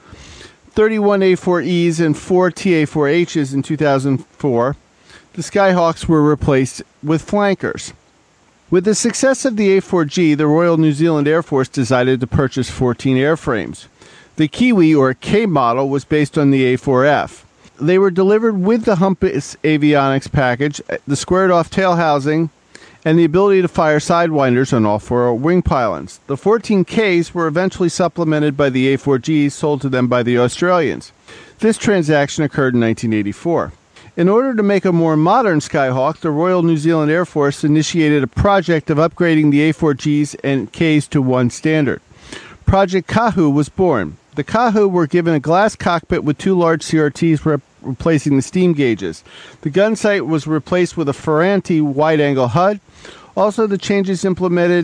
[SPEAKER 3] 31 A4Es and 4 TA4Hs in 2004. The Skyhawks were replaced with flankers. With the success of the A4G, the Royal New Zealand Air Force decided to purchase 14 airframes. The Kiwi, or K model, was based on the A4F. They were delivered with the Humpus avionics package, the squared-off tail housing, and the ability to fire sidewinders on all 4 wing pylons. The 14 Ks were eventually supplemented by the A4Gs sold to them by the Australians. This transaction occurred in 1984. In order to make a more modern Skyhawk, the Royal New Zealand Air Force initiated a project of upgrading the A4Gs and Ks to one standard. Project Kahu was born. The Kahu were given a glass cockpit with 2 large CRTs replacing the steam gauges. The gun sight was replaced with a Ferranti wide-angle HUD. Also, the changes implemented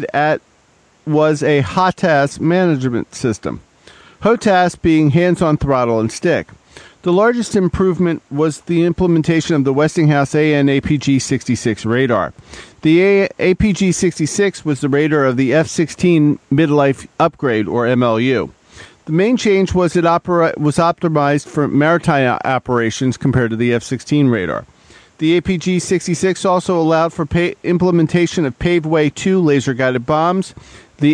[SPEAKER 3] was a HOTAS management system. HOTAS being hands-on throttle and stick. The largest improvement was the implementation of the Westinghouse AN APG-66 radar. The APG-66 was the radar of the F-16 Midlife Upgrade, or MLU. The main change was it was optimized for maritime operations compared to the F-16 radar. The APG-66 also allowed for implementation of Paveway 2 laser-guided bombs, the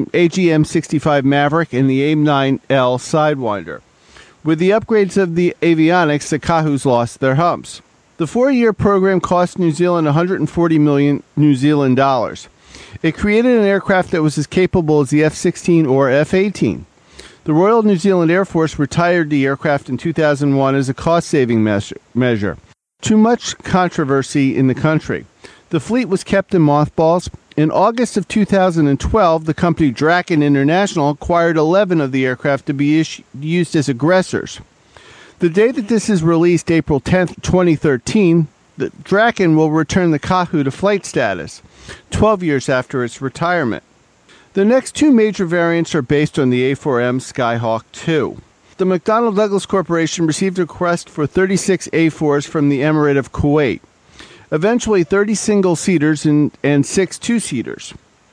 [SPEAKER 3] AGM-65 Maverick, and the AIM-9L Sidewinder. With the upgrades of the avionics, the Kahu's lost their humps. The 4-year program cost New Zealand 140 million New Zealand dollars. It created an aircraft that was as capable as the F-16 or F-18. The Royal New Zealand Air Force retired the aircraft in 2001 as a cost-saving measure. Too much controversy in the country. The fleet was kept in mothballs. In August of 2012, the company Draken International acquired 11 of the aircraft to be used as aggressors. The day that this is released, April 10th, 2013, the Draken will return the Kahu to flight status, 12 years after its retirement. The next two major variants are based on the A4M Skyhawk II. The McDonnell Douglas Corporation received a request for 36 A4s from the Emirate of Kuwait. Eventually 30 single-seaters and 6 two-seaters.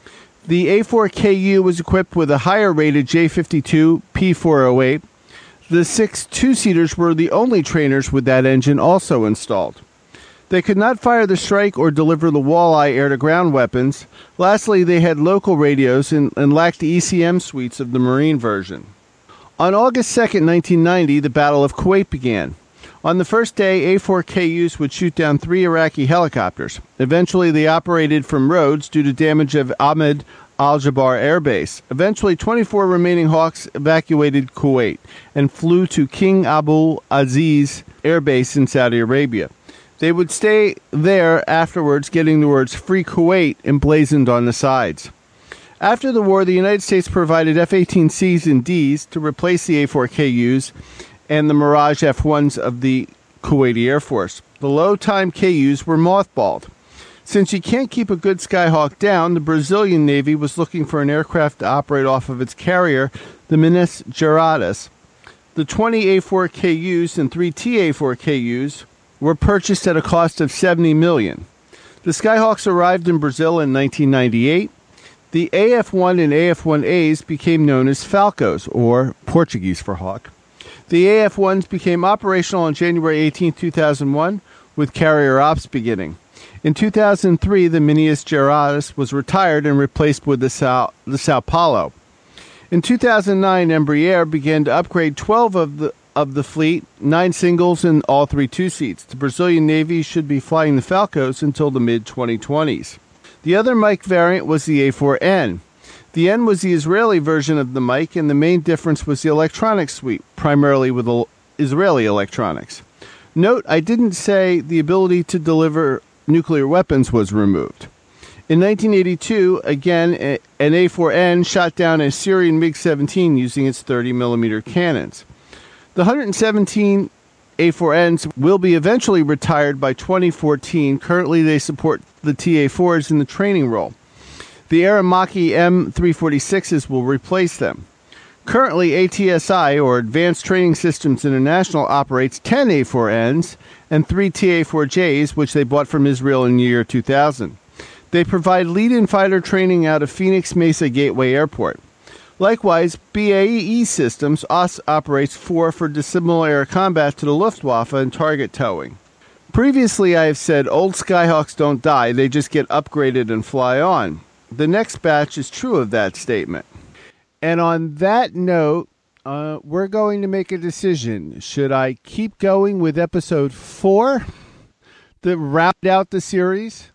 [SPEAKER 3] The A4KU was equipped with a higher-rated J52 P408. The 6 two-seaters were the only trainers with that engine also installed. They could not fire the Strike or deliver the Walleye air-to-ground weapons. Lastly, they had local radios and lacked the ECM suites of the Marine version. On August 2, 1990, the Battle of Kuwait began. On the first day, A4KUs would shoot down 3 Iraqi helicopters. Eventually, they operated from Rhodes due to damage of Ahmed al-Jabar Air Base. Eventually, 24 remaining Hawks evacuated Kuwait and flew to King Abdul Aziz Air Base in Saudi Arabia. They would stay there afterwards, getting the words "Free Kuwait" emblazoned on the sides. After the war, the United States provided F-18Cs and Ds to replace the A4KUs and the Mirage F-1s of the Kuwaiti Air Force. The low-time KUs were mothballed. Since you can't keep a good Skyhawk down, the Brazilian Navy was looking for an aircraft to operate off of its carrier, the Minas Gerais. The 20 A4KUs and 3 TA4KUs were purchased at a cost of $70 million. The Skyhawks arrived in Brazil in 1998. The AF-1 and AF-1As became known as Falcos, or Portuguese for Hawk. The AF-1s became operational on January 18, 2001, with carrier ops beginning. In 2003, the Minas Gerais was retired and replaced with the Sao Paulo. In 2009, Embraer began to upgrade 12 of the fleet, 9 singles and all 3 two-seats. The Brazilian Navy should be flying the Falcos until the mid-2020s. The other Mike variant was the A4N. The N was the Israeli version of the Mike, and the main difference was the electronics suite, primarily with Israeli electronics. Note, I didn't say the ability to deliver nuclear weapons was removed. In 1982, again, an A4N shot down a Syrian MiG-17 using its 30mm cannons. The 117 A4Ns will be eventually retired by 2014. Currently, they support the TA4s in the training role. The Aramaki M346s will replace them. Currently, ATSI, or Advanced Training Systems International, operates 10 A4Ns and 3 TA4Js, which they bought from Israel in the year 2000. They provide lead-in fighter training out of Phoenix Mesa Gateway Airport. Likewise, BAE Systems operates 4 for dissimilar air combat to the Luftwaffe and target towing. Previously, I have said old Skyhawks don't die, they just get upgraded and fly on. The next batch is true of that statement. And on that note, we're going to make a decision. Should I keep going with episode 4 to round out the series?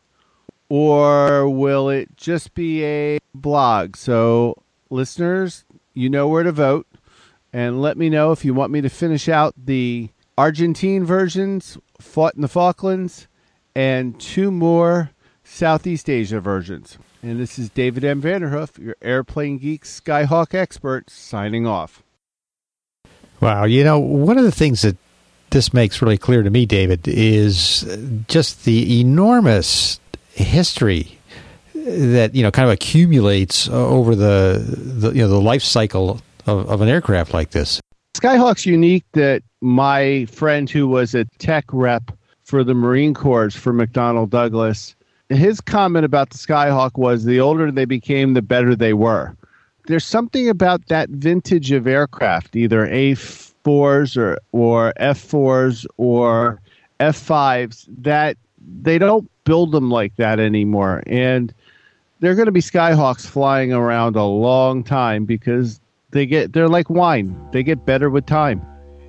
[SPEAKER 3] Or will it just be a blog? So, listeners, you know where to vote. And let me know if you want me to finish out the Argentine versions, fought in the Falklands, and 2 more Southeast Asia versions. And this is David M. Vanderhoof, your Airplane Geek Skyhawk expert, signing off.
[SPEAKER 1] Wow, you know, one of the things that this makes really clear to me, David, is just the enormous history that kind of accumulates over the life cycle of an aircraft like this.
[SPEAKER 3] Skyhawk's unique that my friend who was a tech rep for the Marine Corps for McDonnell Douglas, his comment about the Skyhawk was the older they became, the better they were. There's something about that vintage of aircraft, either A4s or F4s or F5s, that they don't build them like that anymore. And they're going to be Skyhawks flying around a long time because they're like wine. They get better with time.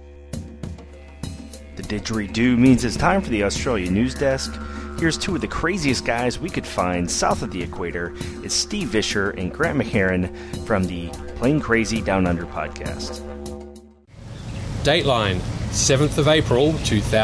[SPEAKER 5] The didgeridoo means it's time for the Australia News Desk. Here's two of the craziest guys we could find south of the equator. It's Steve Vischer and Grant McHerron from the Plane Crazy Down Under podcast.
[SPEAKER 6] Dateline, 7th of April,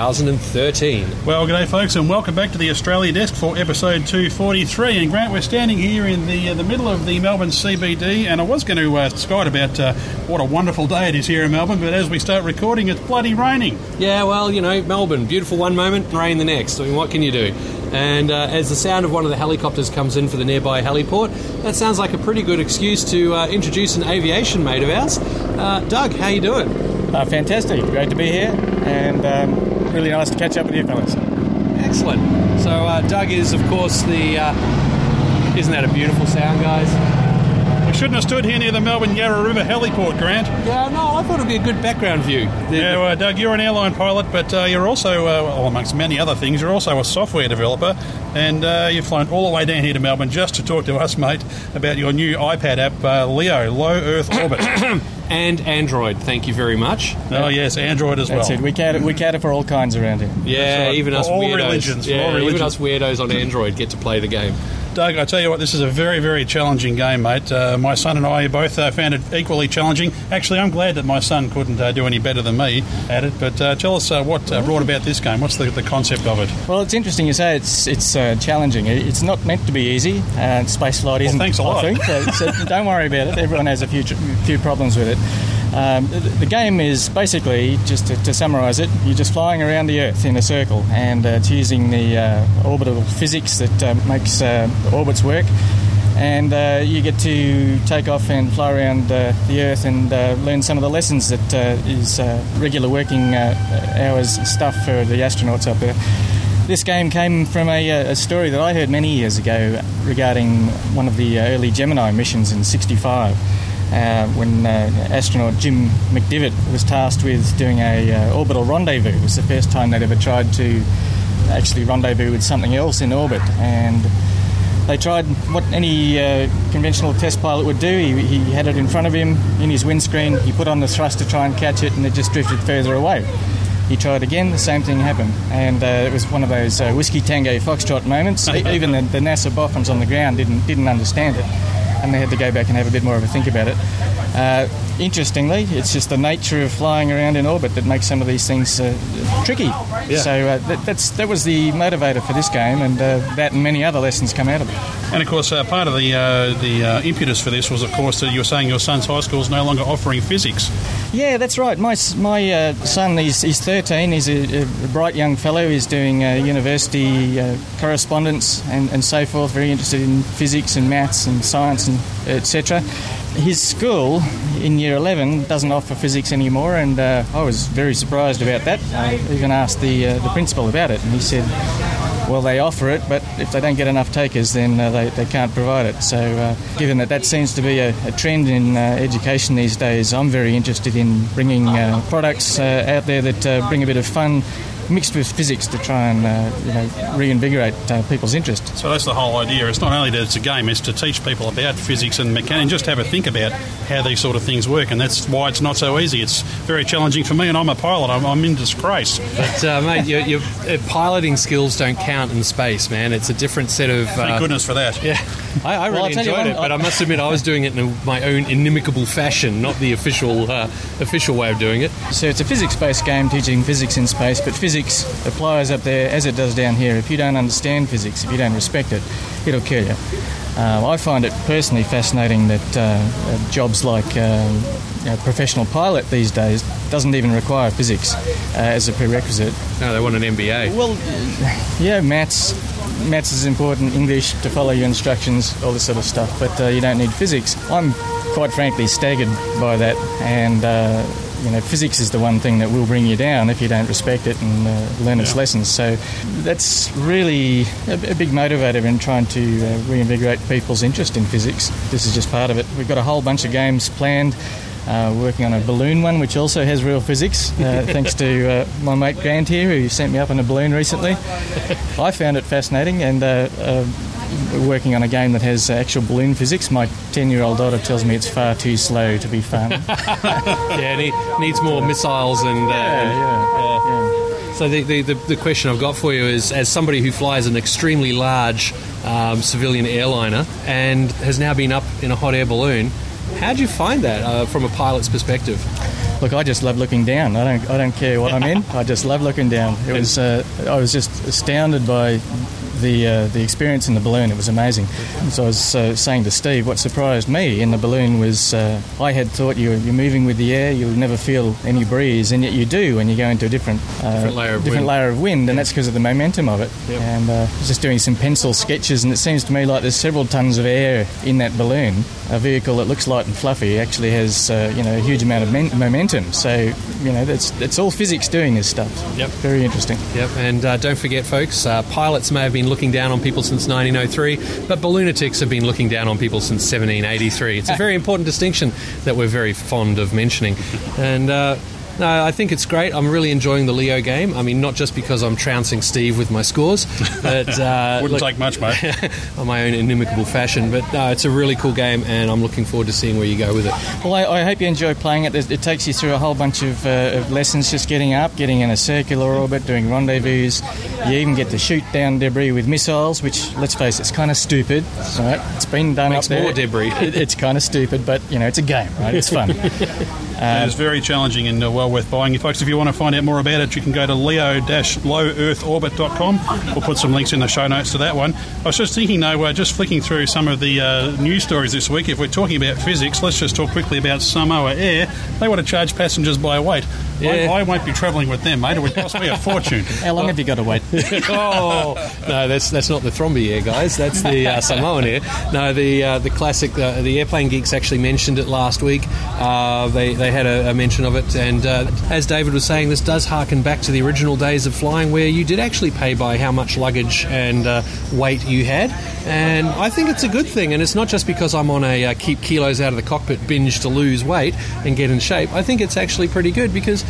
[SPEAKER 6] 2013.
[SPEAKER 7] Well, g'day folks, and welcome back to the Australia Desk for episode 243. And Grant, we're standing here in the middle of the Melbourne CBD, and I was going to skite about what a wonderful day it is here in Melbourne, but as we start recording, it's bloody raining.
[SPEAKER 6] Yeah, well, Melbourne, beautiful one moment, rain the next. I mean, what can you do? And as the sound of one of the helicopters comes in for the nearby heliport, that sounds like a pretty good excuse to introduce an aviation mate of ours. Doug, how you doing?
[SPEAKER 8] Fantastic. Great to be here, and really nice to catch up with you fellas.
[SPEAKER 6] Excellent. So Doug is, of course, the... isn't that a beautiful sound, guys?
[SPEAKER 7] We shouldn't have stood here near the Melbourne Yarra River heliport, Grant.
[SPEAKER 6] Yeah, no, I thought it would be a good background view.
[SPEAKER 7] Doug, you're an airline pilot, but you're also, amongst many other things, you're also a software developer, and you've flown all the way down here to Melbourne just to talk to us, mate, about your new iPad app, Leo, Low Earth Orbit.
[SPEAKER 6] And Android, thank you very much.
[SPEAKER 7] Oh, yes, Android as well.
[SPEAKER 8] That's it. We cater for all kinds around here.
[SPEAKER 6] Yeah,
[SPEAKER 7] right.
[SPEAKER 6] even us
[SPEAKER 7] all
[SPEAKER 6] weirdos.
[SPEAKER 7] Religions,
[SPEAKER 6] yeah,
[SPEAKER 7] all religions.
[SPEAKER 6] Even us weirdos on Android get to play the game.
[SPEAKER 7] Doug, I tell you what, this is a very, very challenging game, mate. My son and I both found it equally challenging. Actually, I'm glad that my son couldn't do any better than me at it, but tell us what brought about this game. What's the concept of it?
[SPEAKER 8] Well, it's interesting you say it's challenging. It's not meant to be easy. Spaceflight isn't.
[SPEAKER 7] Well, thanks a lot.
[SPEAKER 8] I think, so don't worry about it. Everyone has a few problems with it. The game is basically, just to summarise it, you're just flying around the Earth in a circle, and it's using the orbital physics that makes orbits work, and you get to take off and fly around the Earth and learn some of the lessons that is regular working hours stuff for the astronauts up there. This game came from a story that I heard many years ago regarding one of the early Gemini missions in '65. When astronaut Jim McDivitt was tasked with doing a orbital rendezvous. It was the first time they'd ever tried to actually rendezvous with something else in orbit, and they tried what any conventional test pilot would do. He had it in front of him in his windscreen, he put on the thrust to try and catch it, and it just drifted further away. He tried again, the same thing happened, and it was one of those Whiskey Tango Foxtrot moments. Even the NASA boffins on the ground didn't understand it, and they had to go back and have a bit more of a think about it. Interestingly, it's just the nature of flying around in orbit that makes some of these things tricky. Yeah. So that was the motivator for this game, and that and many other lessons come out of it.
[SPEAKER 7] And of course, part of the impetus for this was, of course, that you were saying your son's high school is no longer offering physics.
[SPEAKER 8] Yeah, that's right. My son, he's 13. He's a bright young fellow. He's doing university correspondence and so forth. Very interested in physics and maths and science and etc. His school in Year 11 doesn't offer physics anymore, and I was very surprised about that. I even asked the principal about it, and he said, well, they offer it, but if they don't get enough takers, then they can't provide it. So given that seems to be a trend in education these days, I'm very interested in bringing products out there that bring a bit of fun mixed with physics to try and reinvigorate people's interest.
[SPEAKER 7] So that's the whole idea. It's not only that it's a game, it's to teach people about physics and mechanics and just have a think about how these sort of things work, and that's why it's not so easy. It's very challenging for me, and I'm a pilot. I'm in disgrace.
[SPEAKER 6] But, mate, your piloting skills don't count in space, man. It's a different set of...
[SPEAKER 7] Thank goodness for that.
[SPEAKER 6] Yeah. I really enjoyed it, but I must admit I was doing it in my own inimicable fashion, not the official way of doing it.
[SPEAKER 8] So it's a physics-based game teaching physics in space, but physics applies up there as it does down here. If you don't understand physics, if you don't respect it, it'll kill you. I find it personally fascinating that jobs like professional pilot these days doesn't even require physics as a prerequisite.
[SPEAKER 6] No, they want an MBA.
[SPEAKER 8] Well, yeah, maths is important, English to follow your instructions, all this sort of stuff, but you don't need physics. I'm quite frankly staggered by that, and physics is the one thing that will bring you down if you don't respect it and learn its lessons. So that's really a big motivator in trying to reinvigorate people's interest in physics. This is just part of it. We've got a whole bunch of games planned. Working on a balloon one, which also has real physics, thanks to my mate Grant here, who sent me up in a balloon recently. I found it fascinating, and we're working on a game that has actual balloon physics. My 10-year-old daughter tells me it's far too slow to be fun.
[SPEAKER 6] Yeah, it needs more missiles and... So the question I've got for you is, as somebody who flies an extremely large civilian airliner and has now been up in a hot air balloon, how do you find that from a pilot's perspective?
[SPEAKER 8] Look, I just love looking down. I don't care what I'm in. I just love looking down. I was just astounded by the experience in the balloon. It was amazing. So I was saying to Steve, what surprised me in the balloon was I had thought you're moving with the air, you'll never feel any breeze, and yet you do when you go into a different layer of wind, and that's because of the momentum of it. Yep. And I was just doing some pencil sketches, and it seems to me like there's several tons of air in that balloon. A vehicle that looks light and fluffy actually has a huge amount of momentum. So it's all physics doing this stuff.
[SPEAKER 6] Yep.
[SPEAKER 8] Very interesting.
[SPEAKER 6] Yep. And don't forget, folks, pilots may have been looking down on people since 1903, but ballunatics have been looking down on people since 1783. It's a very important distinction that we're very fond of mentioning. And no, I think it's great. I'm really enjoying the Leo game. I mean, not just because I'm trouncing Steve with my scores, but
[SPEAKER 7] wouldn't take much, mate.
[SPEAKER 6] on my own inimicable fashion. But no, it's a really cool game, and I'm looking forward to seeing where you go with it.
[SPEAKER 8] Well, I hope you enjoy playing it. It takes you through a whole bunch of lessons, just getting up, getting in a circular orbit, doing rendezvous. You even get to shoot down debris with missiles, which, let's face it, it's kind of stupid. Right? It's been done
[SPEAKER 6] Makes
[SPEAKER 8] up there.
[SPEAKER 6] More debris.
[SPEAKER 8] It's kind of stupid, but it's a game, right? It's fun.
[SPEAKER 7] It is very challenging and well worth buying. Folks, if you want to find out more about it, you can go to leo-lowearthorbit.com. We'll put some links in the show notes to that one. I was just thinking, though, just flicking through some of the news stories this week, if we're talking about physics, let's just talk quickly about Samoa Air. They want to charge passengers by weight. Yeah. I won't be travelling with them, mate. It would cost me a fortune.
[SPEAKER 8] How long have you got to wait?
[SPEAKER 6] No, that's not the Thromby Air, guys. That's the Samoan Air. No, the classic, the Airplane Geeks actually mentioned it last week. They had a mention of it, and as David was saying, this does harken back to the original days of flying, where you did actually pay by how much luggage and weight you had, and I think it's a good thing. And it's not just because I'm on a keep kilos out of the cockpit binge to lose weight and get in shape. I think it's actually pretty good because,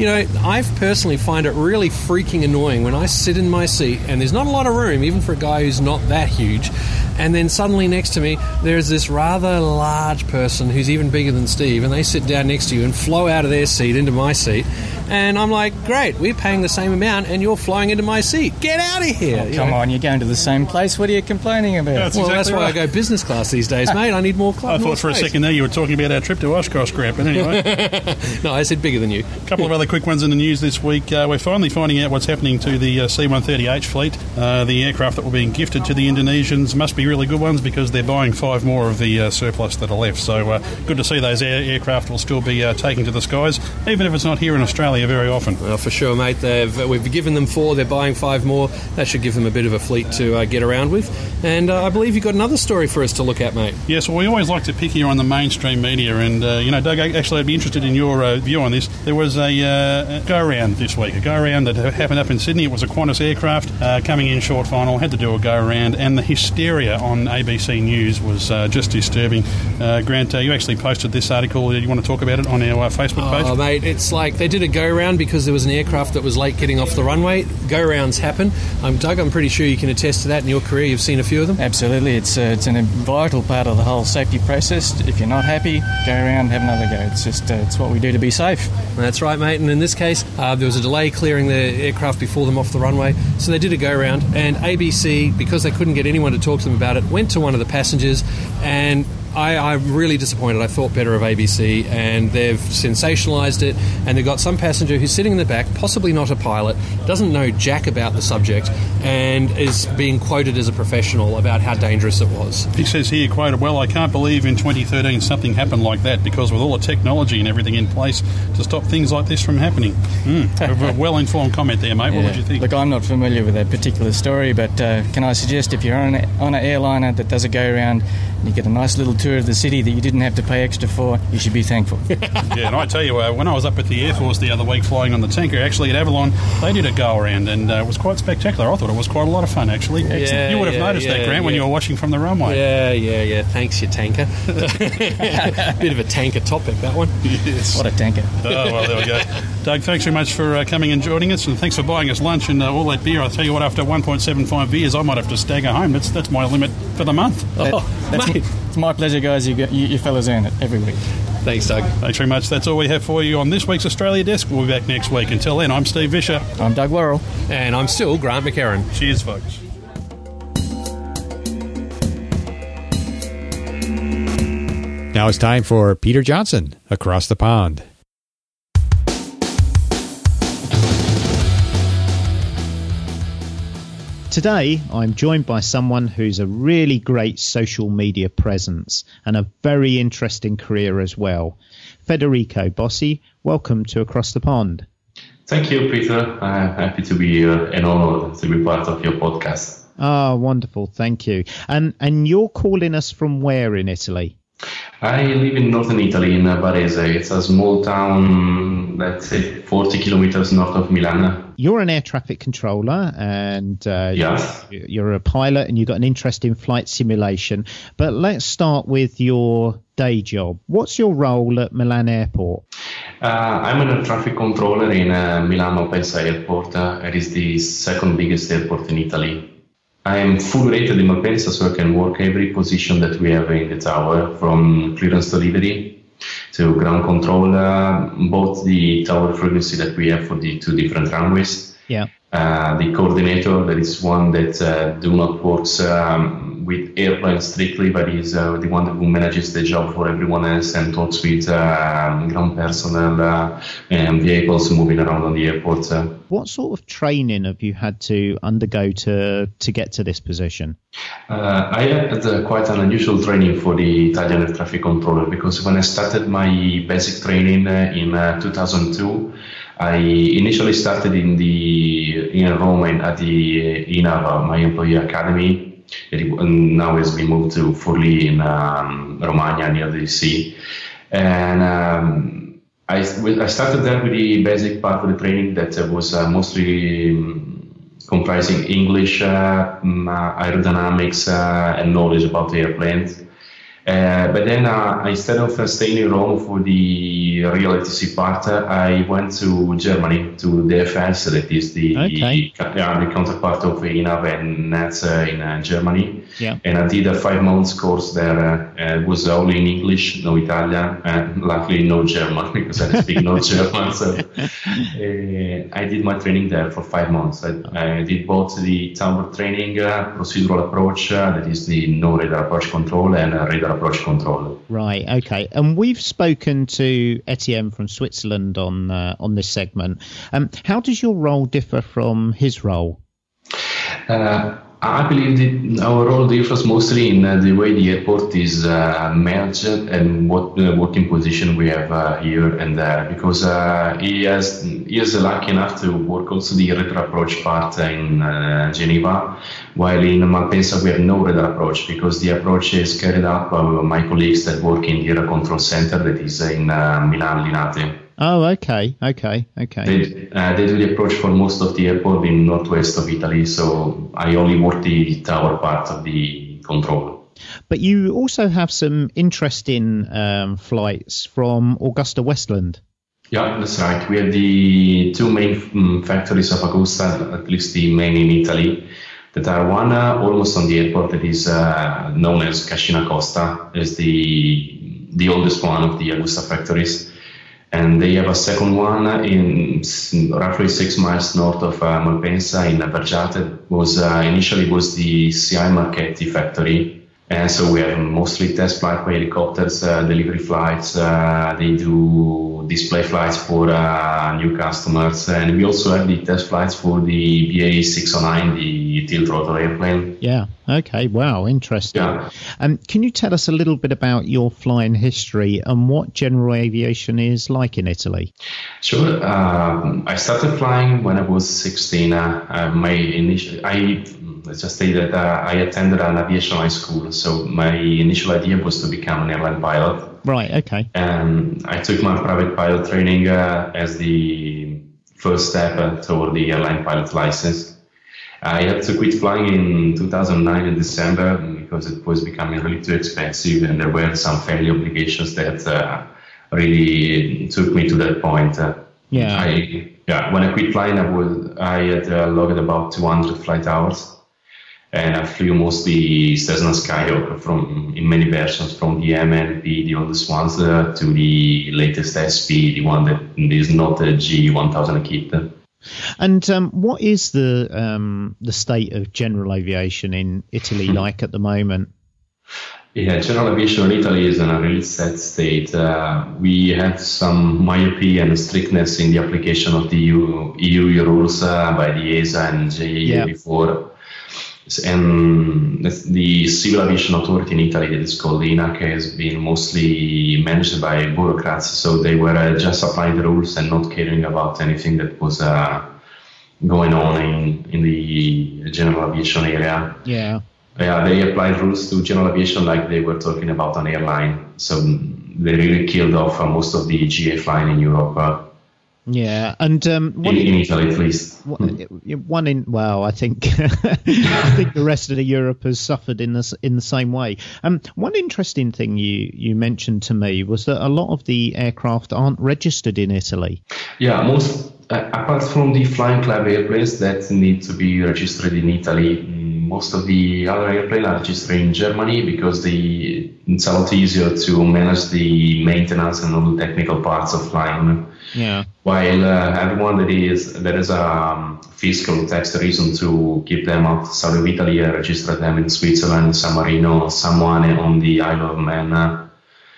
[SPEAKER 6] I personally find it really freaking annoying when I sit in my seat and there's not a lot of room, even for a guy who's not that huge, and then suddenly next to me there's this rather large person who's even bigger than Steve, and they sit down next to you and flow out of their seat into my seat, and I'm like, great, we're paying the same amount and you're flowing into my seat. Get out of here.
[SPEAKER 8] Oh, come on, you're going to the same place. What are you complaining about?
[SPEAKER 6] That's why I go business class these days, mate. I need more class.
[SPEAKER 7] I thought for a second there you were talking about our trip to Oshkosh, Grant, but anyway.
[SPEAKER 6] No, I said bigger than you.
[SPEAKER 7] A couple of other quick ones in the news this week. We're finally finding out what's happening to the C-130H fleet. The aircraft that were being gifted to the Indonesians must be really good ones because they're buying 5 more of the surplus that are left. So good to see those aircraft will still be taking to the skies, even if it's not here in Australia very often.
[SPEAKER 6] Well, for sure, mate. We've given them 4, they're buying 5 more. That should give them a bit of a fleet to get around with. And I believe you've got another story for us to look at, mate.
[SPEAKER 7] Yes, well, we always like to pick here on the mainstream media. And, Doug, actually I'd be interested in your view on this. There was a go-around this week, a go-around that happened up in Sydney. It was a Qantas aircraft coming in short final, had to do a go-around, and the hysteria on ABC News was just disturbing. Grant, you actually posted this article. Do you want to talk about it on our Facebook page?
[SPEAKER 6] Oh, mate, it's like they did a go-around because there was an aircraft that was late getting off the runway. Go-rounds happen. Doug, I'm pretty sure you can attest to that in your career. You've seen a few of them.
[SPEAKER 8] Absolutely. It's a vital part of the whole safety process. If you're not happy, go around, have another go. It's just it's what we do to be safe.
[SPEAKER 6] That's right, mate. And in this case, there was a delay clearing the aircraft before them off the runway, so they did a go-round. And ABC, because they couldn't get anyone to talk to them about it, went to one of the passengers and I'm really disappointed. I thought better of ABC, and they've sensationalised it, and they've got some passenger who's sitting in the back, possibly not a pilot, doesn't know jack about the subject, and is being quoted as a professional about how dangerous it was.
[SPEAKER 7] He says here, quoted, "Well, I can't believe in 2013 something happened like that, because with all the technology and everything in place to stop things like this from happening." A well-informed comment there, mate. What would you think?
[SPEAKER 8] Look, I'm not familiar with that particular story, but can I suggest if you're on an airliner that does a go-around and you get a nice little tour of the city that you didn't have to pay extra for, you should be thankful.
[SPEAKER 7] Yeah, and I tell you, when I was up at the Air Force the other week flying on the tanker, actually at Avalon, they did a go-around, and it was quite spectacular. I thought it was quite a lot of fun, actually.
[SPEAKER 6] Yeah,
[SPEAKER 7] you would have noticed that, Grant, when you were watching from the runway.
[SPEAKER 6] Yeah. Thanks, you tanker. Bit of a tanker topic, that one.
[SPEAKER 7] Yes.
[SPEAKER 8] What a tanker.
[SPEAKER 7] Oh, well, there we go. Doug, thanks very much for coming and joining us, and thanks for buying us lunch and all that beer. I'll tell you what, after 1.75 beers, I might have to stagger home. That's my limit for the month.
[SPEAKER 8] It's my pleasure, guys. You fellas earn it every week.
[SPEAKER 6] Thanks, Doug.
[SPEAKER 7] Thanks very much. That's all we have for you on this week's Australia Desk. We'll be back next week. Until then, I'm Steve Vischer.
[SPEAKER 8] I'm Doug Worrell.
[SPEAKER 6] And I'm still Grant McHerron.
[SPEAKER 7] Cheers, folks.
[SPEAKER 1] Now it's time for Peter Johnson, Across the Pond.
[SPEAKER 9] Today, I'm joined by someone who's a really great social media presence and a very interesting career as well. Federico Bossi, welcome to Across the Pond.
[SPEAKER 10] Thank you, Peter. I'm happy to be here and honored to be part of your podcast.
[SPEAKER 9] Ah, wonderful. Thank you. And you're calling us from where in Italy?
[SPEAKER 10] I live in northern Italy, in Varese. It's a small town, let's say 40 kilometers north of Milan.
[SPEAKER 9] You're an air traffic controller and
[SPEAKER 10] yes.
[SPEAKER 9] You're a pilot and you've got an interest in flight simulation. But let's start with your day job. What's your role at Milan Airport?
[SPEAKER 10] I'm an air traffic controller in Milan Malpensa Airport. It is the second biggest airport in Italy. I am full rated in Malpensa, so I can work every position that we have in the tower, from clearance delivery to ground control, both the tower frequency that we have for the two different runways.
[SPEAKER 9] Yeah.
[SPEAKER 10] The coordinator, that is one that do not works with airplanes strictly, but is the one who manages the job for everyone else and talks with ground personnel and vehicles moving around on the airport.
[SPEAKER 9] What sort of training have you had to undergo to get to this position?
[SPEAKER 10] I had quite an unusual training for the Italian air traffic controller, because when I started my basic training in 2002, I initially started in Rome at the INAV, my employee academy. Now has been moved to Forlì in Romagna, near the sea. And I started there with the basic part of the training that was mostly comprising English, aerodynamics, and knowledge about the airplanes. But then instead of staying in Rome for the real ATC part, I went to Germany, to DFS, that is the counterpart of INAV and NETS in Germany.
[SPEAKER 9] Yeah.
[SPEAKER 10] And I did a 5 months course there. It was all in English, no Italian, and luckily no German, because I speak no German. So I did my training there for 5 months. I did both the tower training, procedural approach, that is the no radar approach control, and radar approach control.
[SPEAKER 9] Right, okay. And we've spoken to Etienne from Switzerland on this segment. How does your role differ from his role?
[SPEAKER 10] I believe that our role differs mostly in the way the airport is managed and what working position we have here and there, because he is lucky enough to work also the radar approach part in Geneva, while in Malpensa we have no radar approach, because the approach is carried out by my colleagues that work in the air control center that is in Milan Linate.
[SPEAKER 9] Oh, okay.
[SPEAKER 10] They do the approach for most of the airport in northwest of Italy, so I only work the tower part of the control.
[SPEAKER 9] But you also have some interesting flights from Augusta Westland.
[SPEAKER 10] Yeah, that's right. We have the two main factories of Augusta, at least the main in Italy, that are one almost on the airport that is known as Cascina Costa, is the oldest one of the Augusta factories. And they have a second one in roughly 6 miles north of Malpensa in Vergiate. Initially was the CI Marchetti factory, And so we have mostly test flight for helicopters, delivery flights. They do display flights for new customers. And we also have the test flights for the BA 609, the tilt rotor airplane.
[SPEAKER 9] Yeah. Okay. Wow. Interesting.
[SPEAKER 10] Yeah.
[SPEAKER 9] Can you tell us a little bit about your flying history and what general aviation is like in Italy?
[SPEAKER 10] Sure. I started flying when I was 16. Let's just say that I attended an aviation high school, so my initial idea was to become an airline pilot.
[SPEAKER 9] Right, okay.
[SPEAKER 10] And I took my private pilot training as the first step toward the airline pilot license. I had to quit flying in 2009 in December because it was becoming really too expensive, and there were some family obligations that really took me to that point. When I quit flying, I had logged about 200 flight hours. And I flew mostly Cessna Skyhawk in many versions, from the MNP, the oldest ones, to the latest SP, the one that is not a G1000 kit.
[SPEAKER 9] And what is the state of general aviation in Italy like at the moment?
[SPEAKER 10] Yeah, general aviation in Italy is in a really sad state. We had some myopia and strictness in the application of the EU rules by the ESA and JAA before. And the Civil Aviation Authority in Italy, that is called INAC, has been mostly managed by bureaucrats. So they were just applying the rules and not caring about anything that was going on in the general aviation area.
[SPEAKER 9] Yeah.
[SPEAKER 10] They applied rules to general aviation like they were talking about an airline. So they really killed off most of the GA flying in Europe.
[SPEAKER 9] Yeah, and
[SPEAKER 10] in Italy at least.
[SPEAKER 9] I think I think the rest of Europe has suffered in the same way. One interesting thing you mentioned to me was that a lot of the aircraft aren't registered in Italy.
[SPEAKER 10] Yeah, most apart from the flying club airplanes that need to be registered in Italy, most of the other airplanes are registered in Germany because it's a lot easier to manage the maintenance and all the technical parts of flying.
[SPEAKER 9] Yeah.
[SPEAKER 10] While everyone there is a fiscal tax reason to keep them outside of Italy, register them in Switzerland, San Marino, someone on the Isle of Man.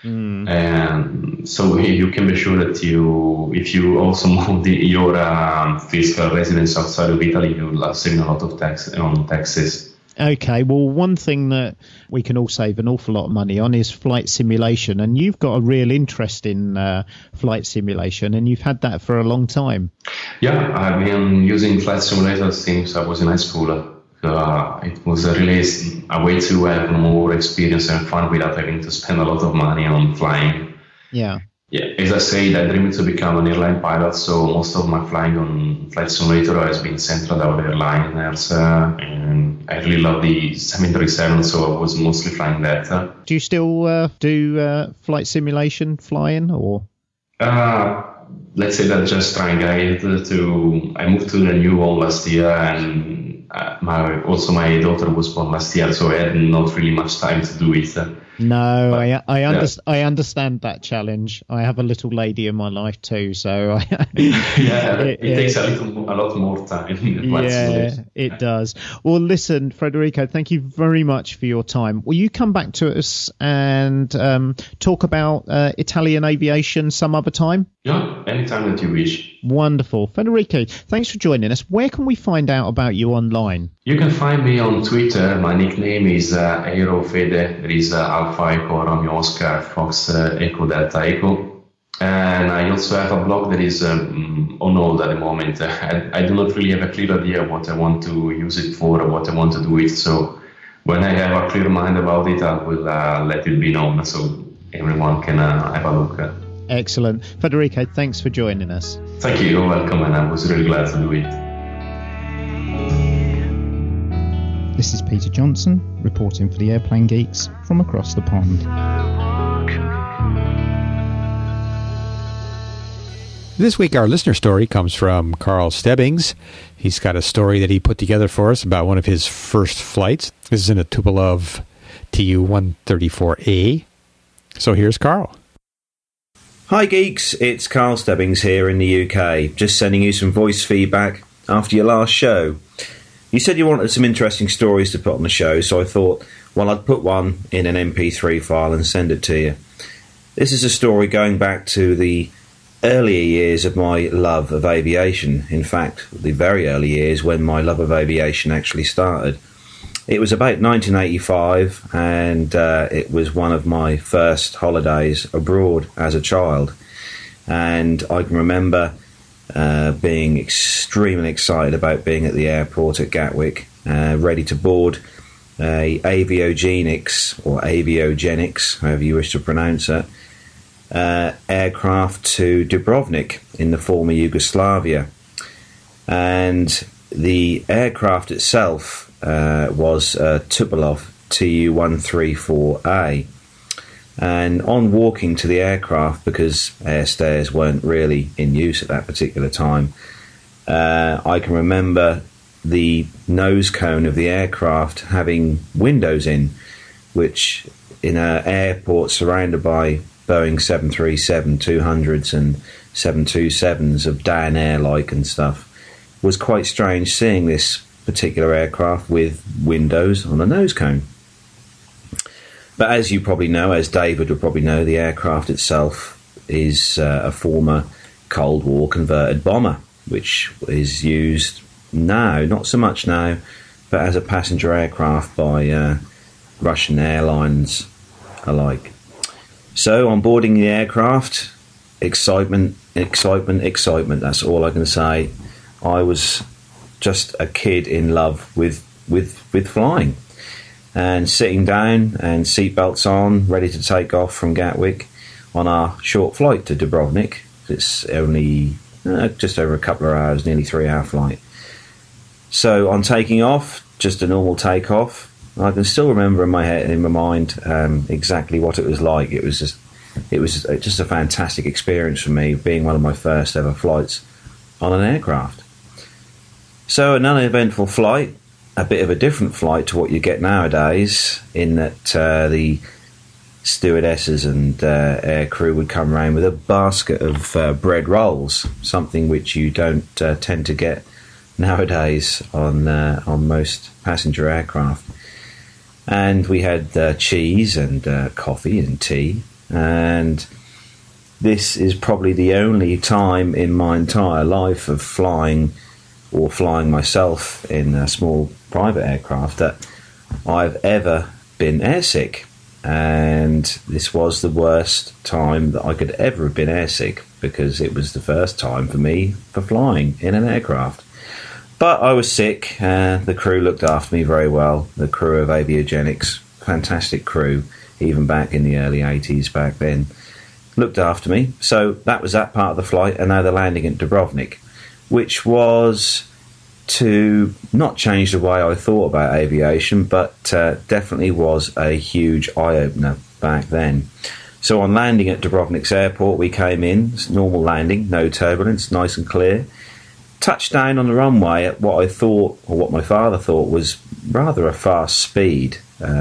[SPEAKER 10] And so you can be sure that if you also move your fiscal residence outside of Italy, you'll save a lot of taxes.
[SPEAKER 9] Okay, well, one thing that we can all save an awful lot of money on is flight simulation, and you've got a real interest in flight simulation, and you've had that for a long time.
[SPEAKER 10] Yeah, I've been using flight simulators since I was in high school. It was really a way to have more experience and fun without having to spend a lot of money on flying.
[SPEAKER 9] Yeah.
[SPEAKER 10] Yeah, as I said, I dreamed to become an airline pilot, so most of my flying on Flight Simulator has been centered around airliners, and I really love the 737, so I was mostly flying that.
[SPEAKER 9] Do you still do flight simulation flying, or?
[SPEAKER 10] Let's say that just trying. I moved to the new home last year, and my daughter was born last year, so I had not really much time to do it.
[SPEAKER 9] No, I understand that challenge. I have a little lady in my life too, so
[SPEAKER 10] it takes a lot more time.
[SPEAKER 9] Yeah, it does. Well, listen, Federico, thank you very much for your time. Will you come back to us and talk about Italian aviation some other time?
[SPEAKER 10] Yeah, anytime that you wish.
[SPEAKER 9] Wonderful. Federico, thanks for joining us. Where can we find out about you online?
[SPEAKER 10] You can find me on Twitter. My nickname is AeroFede. There is Alpha Echo Romeo Oscar Fox Echo Delta Echo. And I also have a blog that is on hold at the moment. I do not really have a clear idea what I want to use it for or what I want to do it. So when I have a clear mind about it, I will let it be known so everyone can have a look.
[SPEAKER 9] Excellent. Federico, thanks for joining us.
[SPEAKER 10] Thank you. You're welcome, and I was really glad to do it.
[SPEAKER 9] This is Peter Johnson, reporting for the Airplane Geeks from across the pond.
[SPEAKER 1] This week, our listener story comes from Carl Stebbings. He's got a story that he put together for us about one of his first flights. This is in a Tupolev Tu-134A. So here's Carl.
[SPEAKER 11] Hi geeks, it's Carl Stebbings here in the UK, just sending you some voice feedback after your last show. You said you wanted some interesting stories to put on the show, so I thought, Well, I'd put one in an MP3 file and send it to you. This is a story going back to the earlier years of my love of aviation. In fact, the very early years when my love of aviation actually started. It was about 1985, and it was one of my first holidays abroad as a child. And I can remember being extremely excited about being at the airport at Gatwick, ready to board a Aviogenics, or Aviogenics, however you wish to pronounce it, aircraft to Dubrovnik in the former Yugoslavia. And the aircraft itself was Tupolev Tu-134A. And on walking to the aircraft, because air stairs weren't really in use at that particular time, I can remember the nose cone of the aircraft having windows in, which in an airport surrounded by Boeing 737-200s and 727s of Dan Air-like and stuff, was quite strange seeing this particular aircraft with windows on a nose cone. But as you probably know, as David would probably know, the aircraft itself is a former Cold War converted bomber, which is used now, not so much now, but as a passenger aircraft by Russian airlines alike. So on boarding the aircraft, excitement, that's all I can say. I was just a kid in love with flying. And sitting down and seatbelts on, ready to take off from Gatwick on our short flight to Dubrovnik. It's only just over a couple of hours, nearly 3-hour flight. So on taking off, just a normal takeoff, I can still remember in my head, in my mind, exactly what it was like. It was just a fantastic experience for me, being one of my first ever flights on an aircraft. So an uneventful flight. A bit of a different flight to what you get nowadays, in that the stewardesses and air crew would come around with a basket of bread rolls, something which you don't tend to get nowadays on most passenger aircraft. And we had cheese and coffee and tea, and this is probably the only time in my entire life of flying, or flying myself in a small private aircraft, that I've ever been airsick. And this was the worst time that I could ever have been airsick, because it was the first time for me for flying in an aircraft. But I was sick. The crew looked after me very well. The crew of Aviogenics, fantastic crew, even back in the early 80s back then, looked after me. So that was that part of the flight, and now they're landing at Dubrovnik, which was to not change the way I thought about aviation, but definitely was a huge eye-opener back then. So on landing at Dubrovnik's airport, we came in, normal landing, no turbulence, nice and clear. Touched down on the runway at what I thought, or what my father thought, was rather a fast speed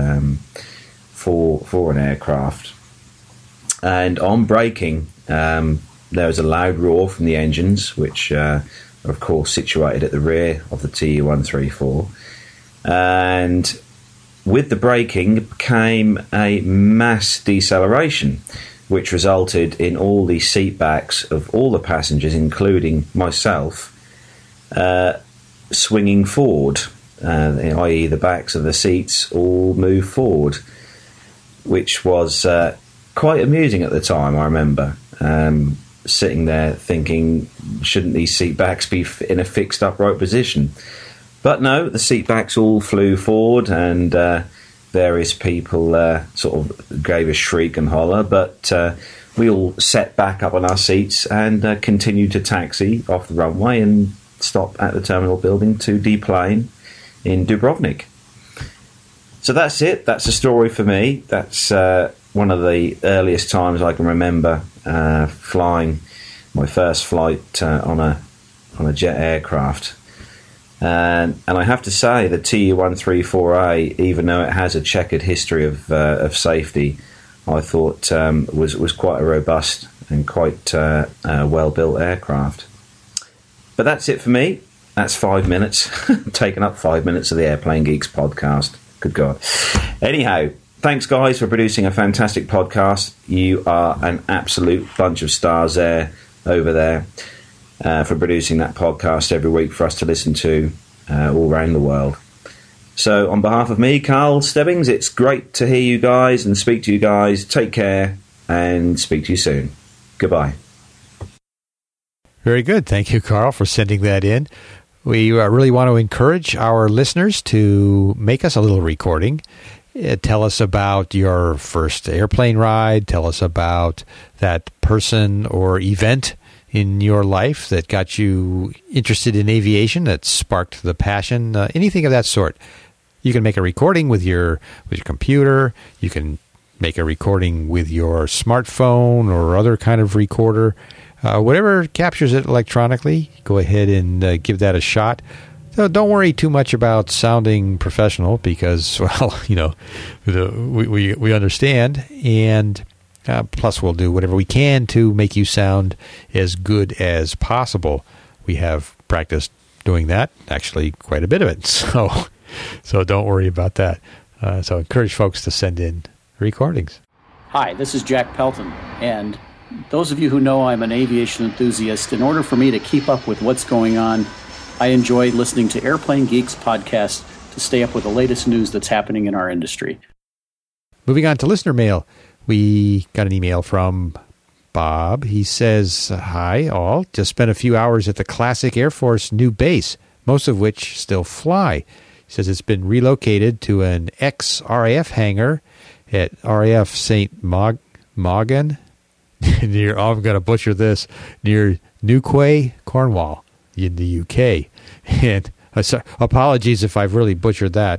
[SPEAKER 11] for an aircraft. And on braking, there was a loud roar from the engines, which of course situated at the rear of the Tu-134, and with the braking came a mass deceleration, which resulted in all the seat backs of all the passengers, including myself, swinging forward, i.e. the backs of the seats all moved forward, which was quite amusing at the time. I remember sitting there thinking, shouldn't these seat backs be in a fixed upright position? But no, the seat backs all flew forward, and various people sort of gave a shriek and holler, but we all set back up on our seats and continued to taxi off the runway and stop at the terminal building to deplane in Dubrovnik. So that's it. That's a story for me. That's one of the earliest times I can remember flying my first flight on a jet aircraft. And I have to say, the Tu-134A, even though it has a checkered history of safety, I thought was quite a robust and quite well-built aircraft. But that's it for me. That's 5 minutes, taken up 5 minutes of the Airplane Geeks podcast. Good God. Anyhow, thanks, guys, for producing a fantastic podcast. You are an absolute bunch of stars over there for producing that podcast every week for us to listen to all around the world. So on behalf of me, Carl Stebbings, it's great to hear you guys and speak to you guys. Take care and speak to you soon. Goodbye.
[SPEAKER 1] Very good. Thank you, Carl, for sending that in. We really want to encourage our listeners to make us a little recording. Tell us about your first airplane ride. Tell us about that person or event in your life that got you interested in aviation, that sparked the passion, anything of that sort. You can make a recording with your computer. You can make a recording with your smartphone or other kind of recorder. Whatever captures it electronically, go ahead and give that a shot. So don't worry too much about sounding professional because, well, we understand. And plus, we'll do whatever we can to make you sound as good as possible. We have practiced doing that, actually quite a bit of it. So don't worry about that. So encourage folks to send in recordings.
[SPEAKER 12] Hi, this is Jack Pelton, and those of you who know I'm an aviation enthusiast, in order for me to keep up with what's going on, I enjoy listening to Airplane Geeks podcast to stay up with the latest news that's happening in our industry.
[SPEAKER 1] Moving on to listener mail, we got an email from Bob. He says, hi, all. Just spent a few hours at the Classic Air Force new base, most of which still fly. He says it's been relocated to an ex-RAF hangar at RAF St. Maughan, near, I'm going to butcher this, near Newquay, Cornwall, in the UK. And apologies if I've really butchered that.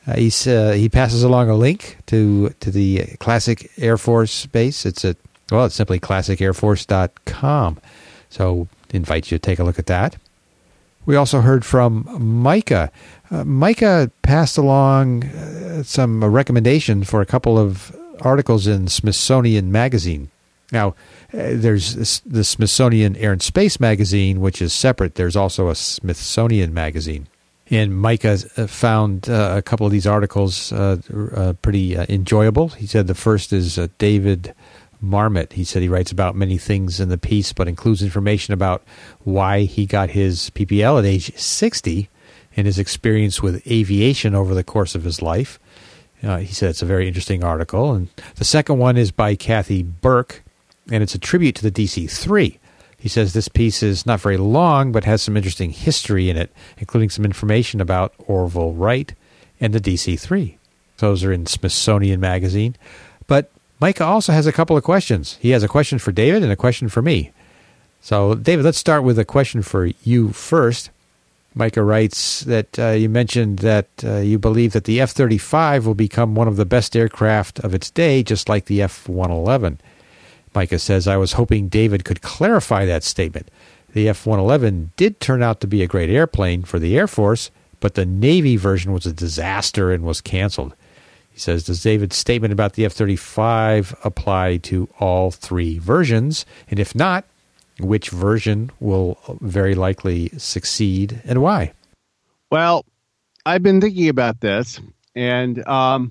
[SPEAKER 1] He passes along a link to the Classic Air Force base. It's simply classicairforce.com. So invite you to take a look at that. We also heard from Micah. Micah passed along some recommendation for a couple of articles in Smithsonian Magazine. Now, there's the Smithsonian Air and Space Magazine, which is separate. There's also a Smithsonian Magazine. And Micah found a couple of these articles pretty enjoyable. He said the first is David Marmot. He said he writes about many things in the piece, but includes information about why he got his PPL at age 60 and his experience with aviation over the course of his life. He said it's a very interesting article. And the second one is by Kathy Burke, and it's a tribute to the DC-3. He says this piece is not very long, but has some interesting history in it, including some information about Orville Wright and the DC-3. Those are in Smithsonian Magazine. But Micah also has a couple of questions. He has a question for David and a question for me. So, David, let's start with a question for you first. Micah writes that you mentioned that you believe that the F-35 will become one of the best aircraft of its day, just like the F-111. Micah says, I was hoping David could clarify that statement. The F-111 did turn out to be a great airplane for the Air Force, but the Navy version was a disaster and was canceled. He says, does David's statement about the F-35 apply to all three versions? And if not, which version will very likely succeed and why?
[SPEAKER 3] Well, I've been thinking about this, and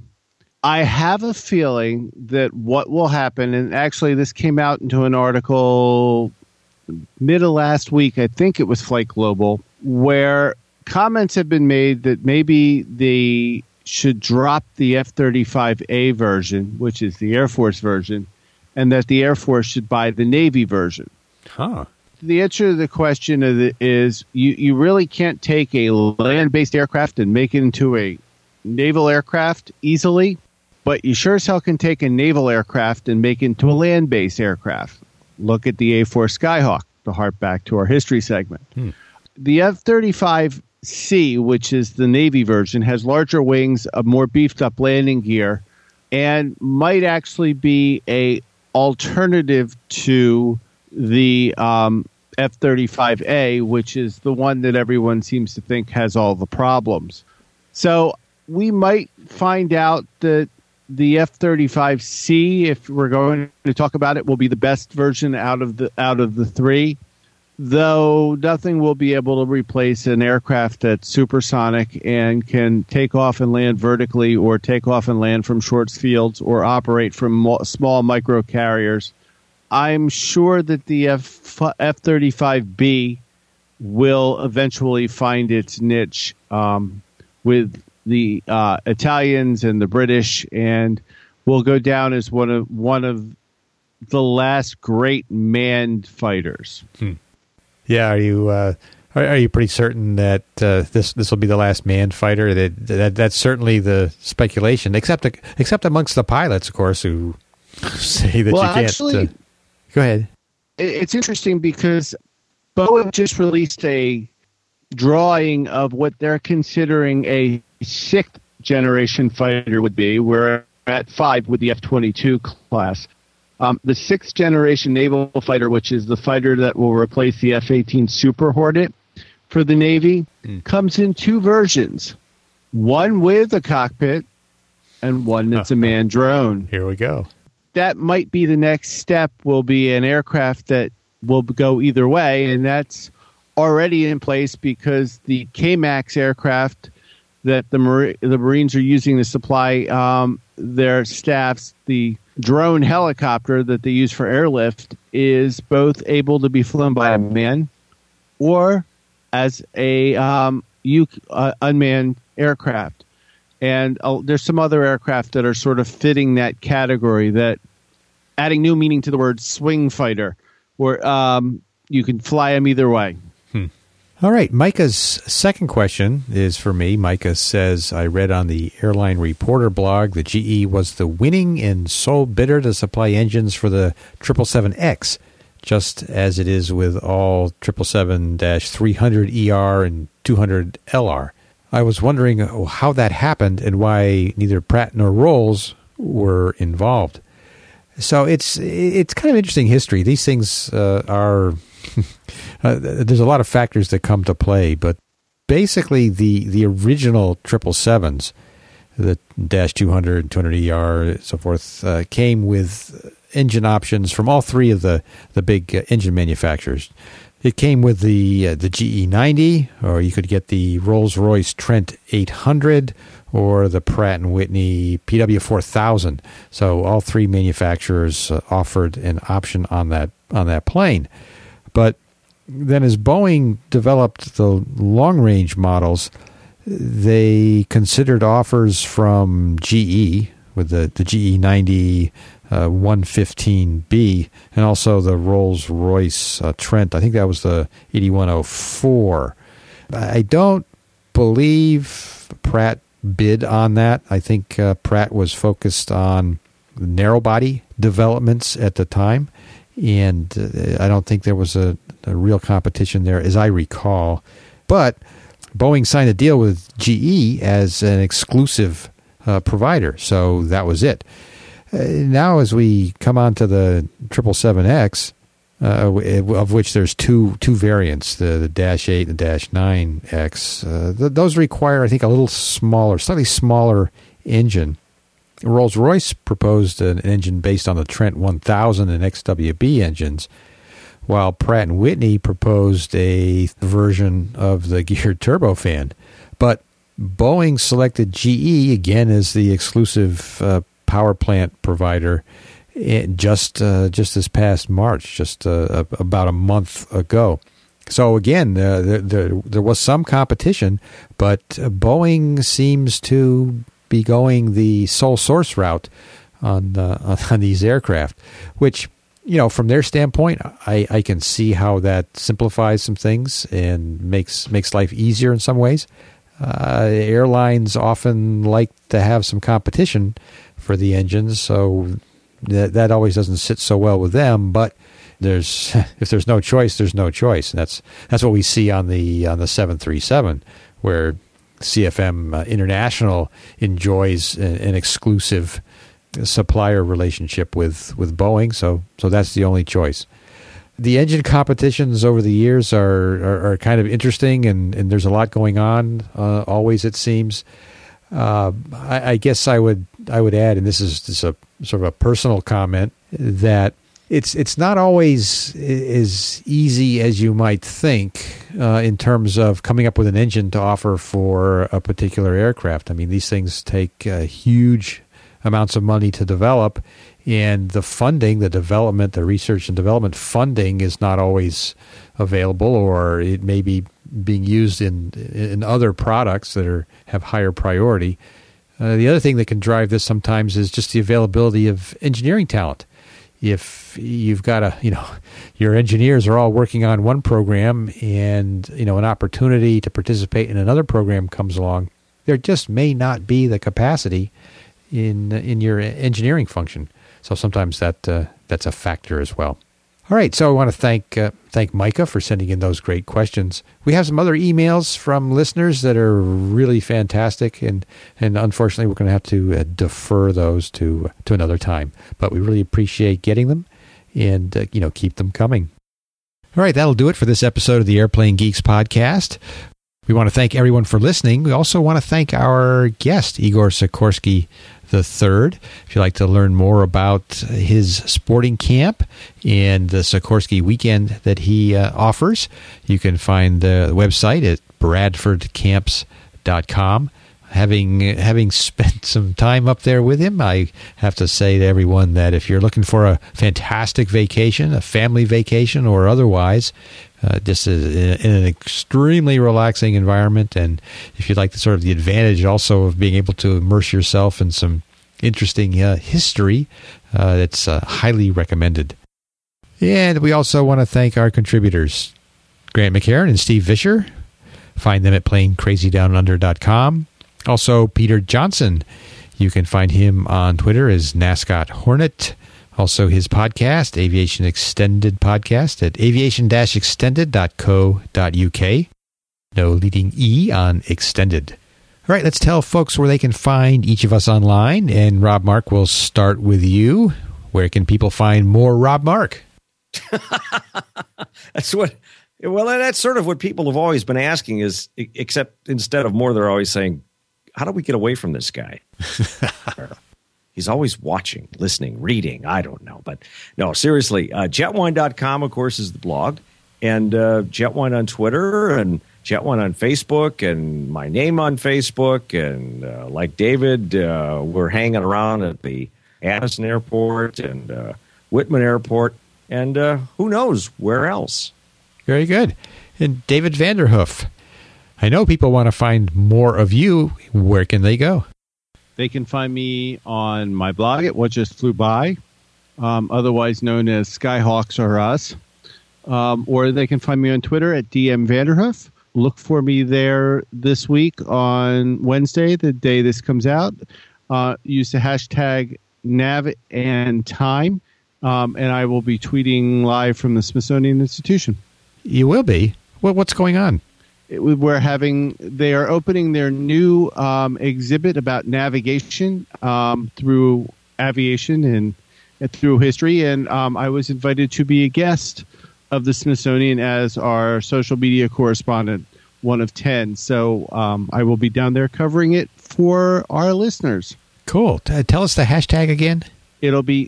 [SPEAKER 3] I have a feeling that what will happen, and actually this came out into an article mid of last week, I think it was Flight Global, where comments have been made that maybe they should drop the F-35A version, which is the Air Force version, and that the Air Force should buy the Navy version.
[SPEAKER 1] Huh.
[SPEAKER 3] The answer to the question is you really can't take a land-based aircraft and make it into a naval aircraft easily, but you sure as hell can take a naval aircraft and make it into a land-based aircraft. Look at the A-4 Skyhawk, to harp back to our history segment. The F-35C, which is the Navy version, has larger wings, a more beefed-up landing gear, and might actually be a alternative to the F-35A, which is the one that everyone seems to think has all the problems. So we might find out that the F-35C, if we're going to talk about it, will be the best version out of the three. though nothing will be able to replace an aircraft that's supersonic and can take off and land vertically, or take off and land from short fields, or operate from small micro carriers. I'm sure that the F-35B will eventually find its niche with the Italians and the British, and will go down as one of the last great manned fighters.
[SPEAKER 1] Yeah, are you pretty certain that this will be the last manned fighter? That's certainly the speculation, except amongst the pilots, of course, who say that you can't.
[SPEAKER 3] Actually,
[SPEAKER 1] go ahead.
[SPEAKER 3] It's interesting because Boeing just released a drawing of what they're considering a sixth generation fighter would be. We're at 5 with the F-22 class. The sixth generation naval fighter, which is the fighter that will replace the F-18 Super Hornet for the Navy, comes in 2 versions. One with a cockpit and one that's a manned drone.
[SPEAKER 1] Here we go.
[SPEAKER 3] That might be the next step, will be an aircraft that will go either way, and that's already in place because the K-MAX aircraft that the Marines are using to supply their staffs, the drone helicopter that they use for airlift, is both able to be flown by a man or as a unmanned aircraft. And there's some other aircraft that are sort of fitting that category, that adding new meaning to the word swing fighter, where you can fly them either way.
[SPEAKER 1] All right, Micah's second question is for me. Micah says, I read on the Airline Reporter blog that GE was the winning and sole bidder to supply engines for the 777X, just as it is with all 777-300ER and 200LR. I was wondering how that happened and why neither Pratt nor Rolls were involved. So it's kind of interesting history. These things are... there's a lot of factors that come to play, but basically the original 777s, the -200, 200ER, and so forth, came with engine options from all 3 of the big engine manufacturers. It came with the GE90, or you could get the Rolls-Royce Trent 800, or the Pratt & Whitney PW4000. So all 3 manufacturers offered an option on that plane. But then as Boeing developed the long-range models, they considered offers from GE with the GE90 115B, and also the Rolls-Royce Trent. I think that was the 8104. I don't believe Pratt bid on that. I think Pratt was focused on narrow-body developments at the time, and I don't think there was a real competition there, as I recall. But Boeing signed a deal with GE as an exclusive provider, so that was it. Now, as we come on to the 777X, of which there's two variants, the -8 and the -9X, those require, I think, a little smaller, slightly smaller engine. Rolls-Royce proposed an engine based on the Trent 1000 and XWB engines, while Pratt & Whitney proposed a version of the geared turbofan. But Boeing selected GE again as the exclusive power plant provider just this past March, just about a month ago. So again, there was some competition, but Boeing seems to be going the sole source route on these aircraft, which, you know, from their standpoint, I can see how that simplifies some things and makes life easier in some ways. Airlines often like to have some competition for the engines, so that always doesn't sit so well with them. But if there's no choice, there's no choice. And that's what we see on the 737, where CFM International enjoys an exclusive supplier relationship with Boeing, so that's the only choice. The engine competitions over the years are kind of interesting, and there's a lot going on always, it seems. I guess I would add, and this is just a sort of a personal comment, that It's not always as easy as you might think in terms of coming up with an engine to offer for a particular aircraft. I mean, these things take huge amounts of money to develop, and the funding, the development, the research and development funding is not always available, or it may be being used in other products that have higher priority. The other thing that can drive this sometimes is just the availability of engineering talent. If you've got your engineers are all working on one program, and an opportunity to participate in another program comes along, there just may not be the capacity in your engineering function. So sometimes that's a factor as well. All right, so I want to thank Micah for sending in those great questions. We have some other emails from listeners that are really fantastic, and unfortunately we're going to have to defer those to another time. But we really appreciate getting them, and keep them coming. All right, that'll do it for this episode of the Airplane Geeks podcast. We want to thank everyone for listening. We also want to thank our guest, Igor Sikorsky III. If you'd like to learn more about his sporting camp and the Sikorsky weekend that he offers, you can find the website at bradfordcamps.com. Having spent some time up there with him, I have to say to everyone that if you're looking for a fantastic vacation, a family vacation or otherwise, just in an extremely relaxing environment, and if you'd like the advantage also of being able to immerse yourself in some interesting history, it's highly recommended. And we also want to thank our contributors, Grant McHerron and Steve Vischer. Find them at planecrazydownunder.com. Also, Peter Johnson. You can find him on Twitter as Nascot Hornet. Also, his podcast, Aviation Extended Podcast, at aviation-extended.co.uk. No leading E on extended. All right, let's tell folks where they can find each of us online. And Rob Mark, we'll start with you. Where can people find more Rob Mark?
[SPEAKER 2] That's sort of what people have always been asking, is, except instead of more, they're always saying, how do we get away from this guy? He's always watching, listening, reading. I don't know. But no, seriously, jetwine.com, of course, is the blog. And Jetwine on Twitter, and Jetwine on Facebook, and my name on Facebook. And like David, we're hanging around at the Addison Airport and Whitman Airport. And who knows where else.
[SPEAKER 1] Very good. And David Vanderhoof, I know people want to find more of you. Where can they go?
[SPEAKER 3] They can find me on my blog at What Just Flew By, otherwise known as Skyhawks R Us. Or they can find me on Twitter at DM Vanderhoof. Look for me there this week on Wednesday, the day this comes out. Use the hashtag NavAndTime, and I will be tweeting live from the Smithsonian Institution.
[SPEAKER 1] You will be? What's going on?
[SPEAKER 3] They are opening their new exhibit about navigation through aviation and through history. And I was invited to be a guest of the Smithsonian as our social media correspondent, one of 10. So I will be down there covering it for our listeners.
[SPEAKER 1] Cool. Tell us the hashtag again.
[SPEAKER 3] It'll be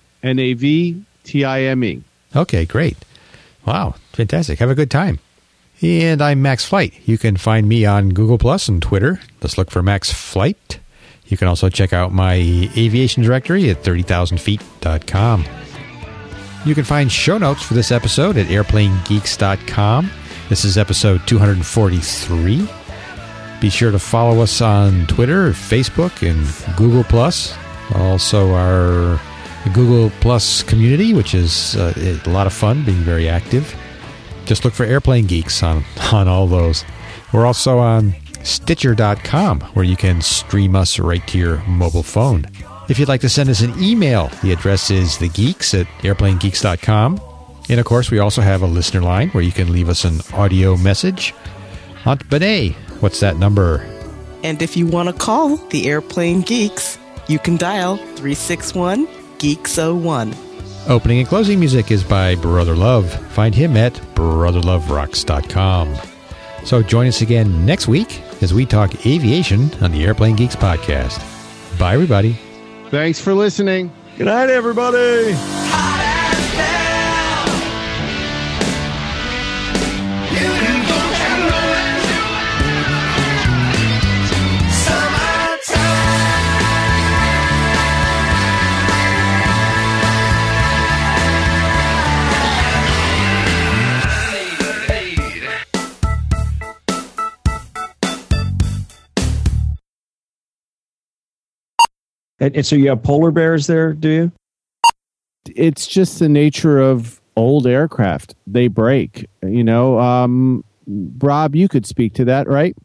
[SPEAKER 3] NavTime.
[SPEAKER 1] Okay, great. Wow, fantastic. Have a good time. And I'm Max Flight. You can find me on Google Plus and Twitter. Just look for Max Flight. You can also check out my aviation directory at 30,000feet.com. You can find show notes for this episode at airplanegeeks.com. This is episode 243. Be sure to follow us on Twitter, Facebook, and Google Plus. Also our Google Plus community, which is a lot of fun, being very active. Just look for Airplane Geeks on all those. We're also on Stitcher.com, where you can stream us right to your mobile phone. If you'd like to send us an email, the address is thegeeks@airplanegeeks.com. And, of course, we also have a listener line where you can leave us an audio message. Aunt Benet, what's that number?
[SPEAKER 13] And if you want to call the Airplane Geeks, you can dial 361-GEEKS01.
[SPEAKER 1] Opening and closing music is by Brother Love. Find him at brotherloverocks.com. So join us again next week as we talk aviation on the Airplane Geeks podcast. Bye, everybody.
[SPEAKER 3] Thanks for listening.
[SPEAKER 2] Good night, everybody.
[SPEAKER 14] Hot as
[SPEAKER 2] And so you have polar bears there, do you?
[SPEAKER 3] It's just the nature of old aircraft. They break. Rob, you could speak to that, right?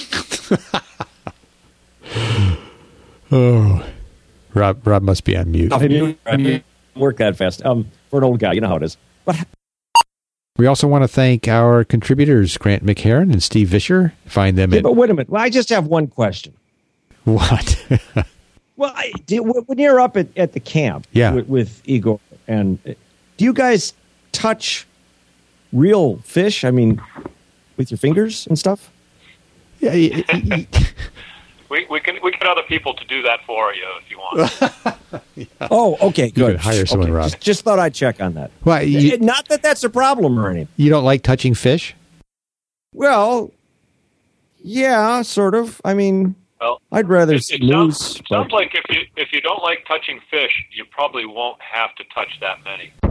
[SPEAKER 1] Oh, Rob must be on mute.
[SPEAKER 2] Work that fast. For an old guy, you know how it is. But
[SPEAKER 1] we also want to thank our contributors, Grant McHerron and Steve Vischer. Find them
[SPEAKER 2] but wait a minute. Well, I just have one question.
[SPEAKER 1] What?
[SPEAKER 2] Well, when you're up at the camp with Igor, and do you guys touch real fish? I mean, with your fingers and stuff?
[SPEAKER 1] Yeah.
[SPEAKER 4] We can get other people to do that for you if you want.
[SPEAKER 1] Yeah.
[SPEAKER 2] Oh, okay, good.
[SPEAKER 1] You could hire someone, Rob.
[SPEAKER 2] Just thought I'd check on that.
[SPEAKER 1] Well,
[SPEAKER 2] not that that's a problem or anything.
[SPEAKER 1] You don't like touching fish?
[SPEAKER 2] Well, yeah, sort of. I mean, I'd rather lose.
[SPEAKER 4] It sounds like if you don't like touching fish, you probably won't have to touch that many.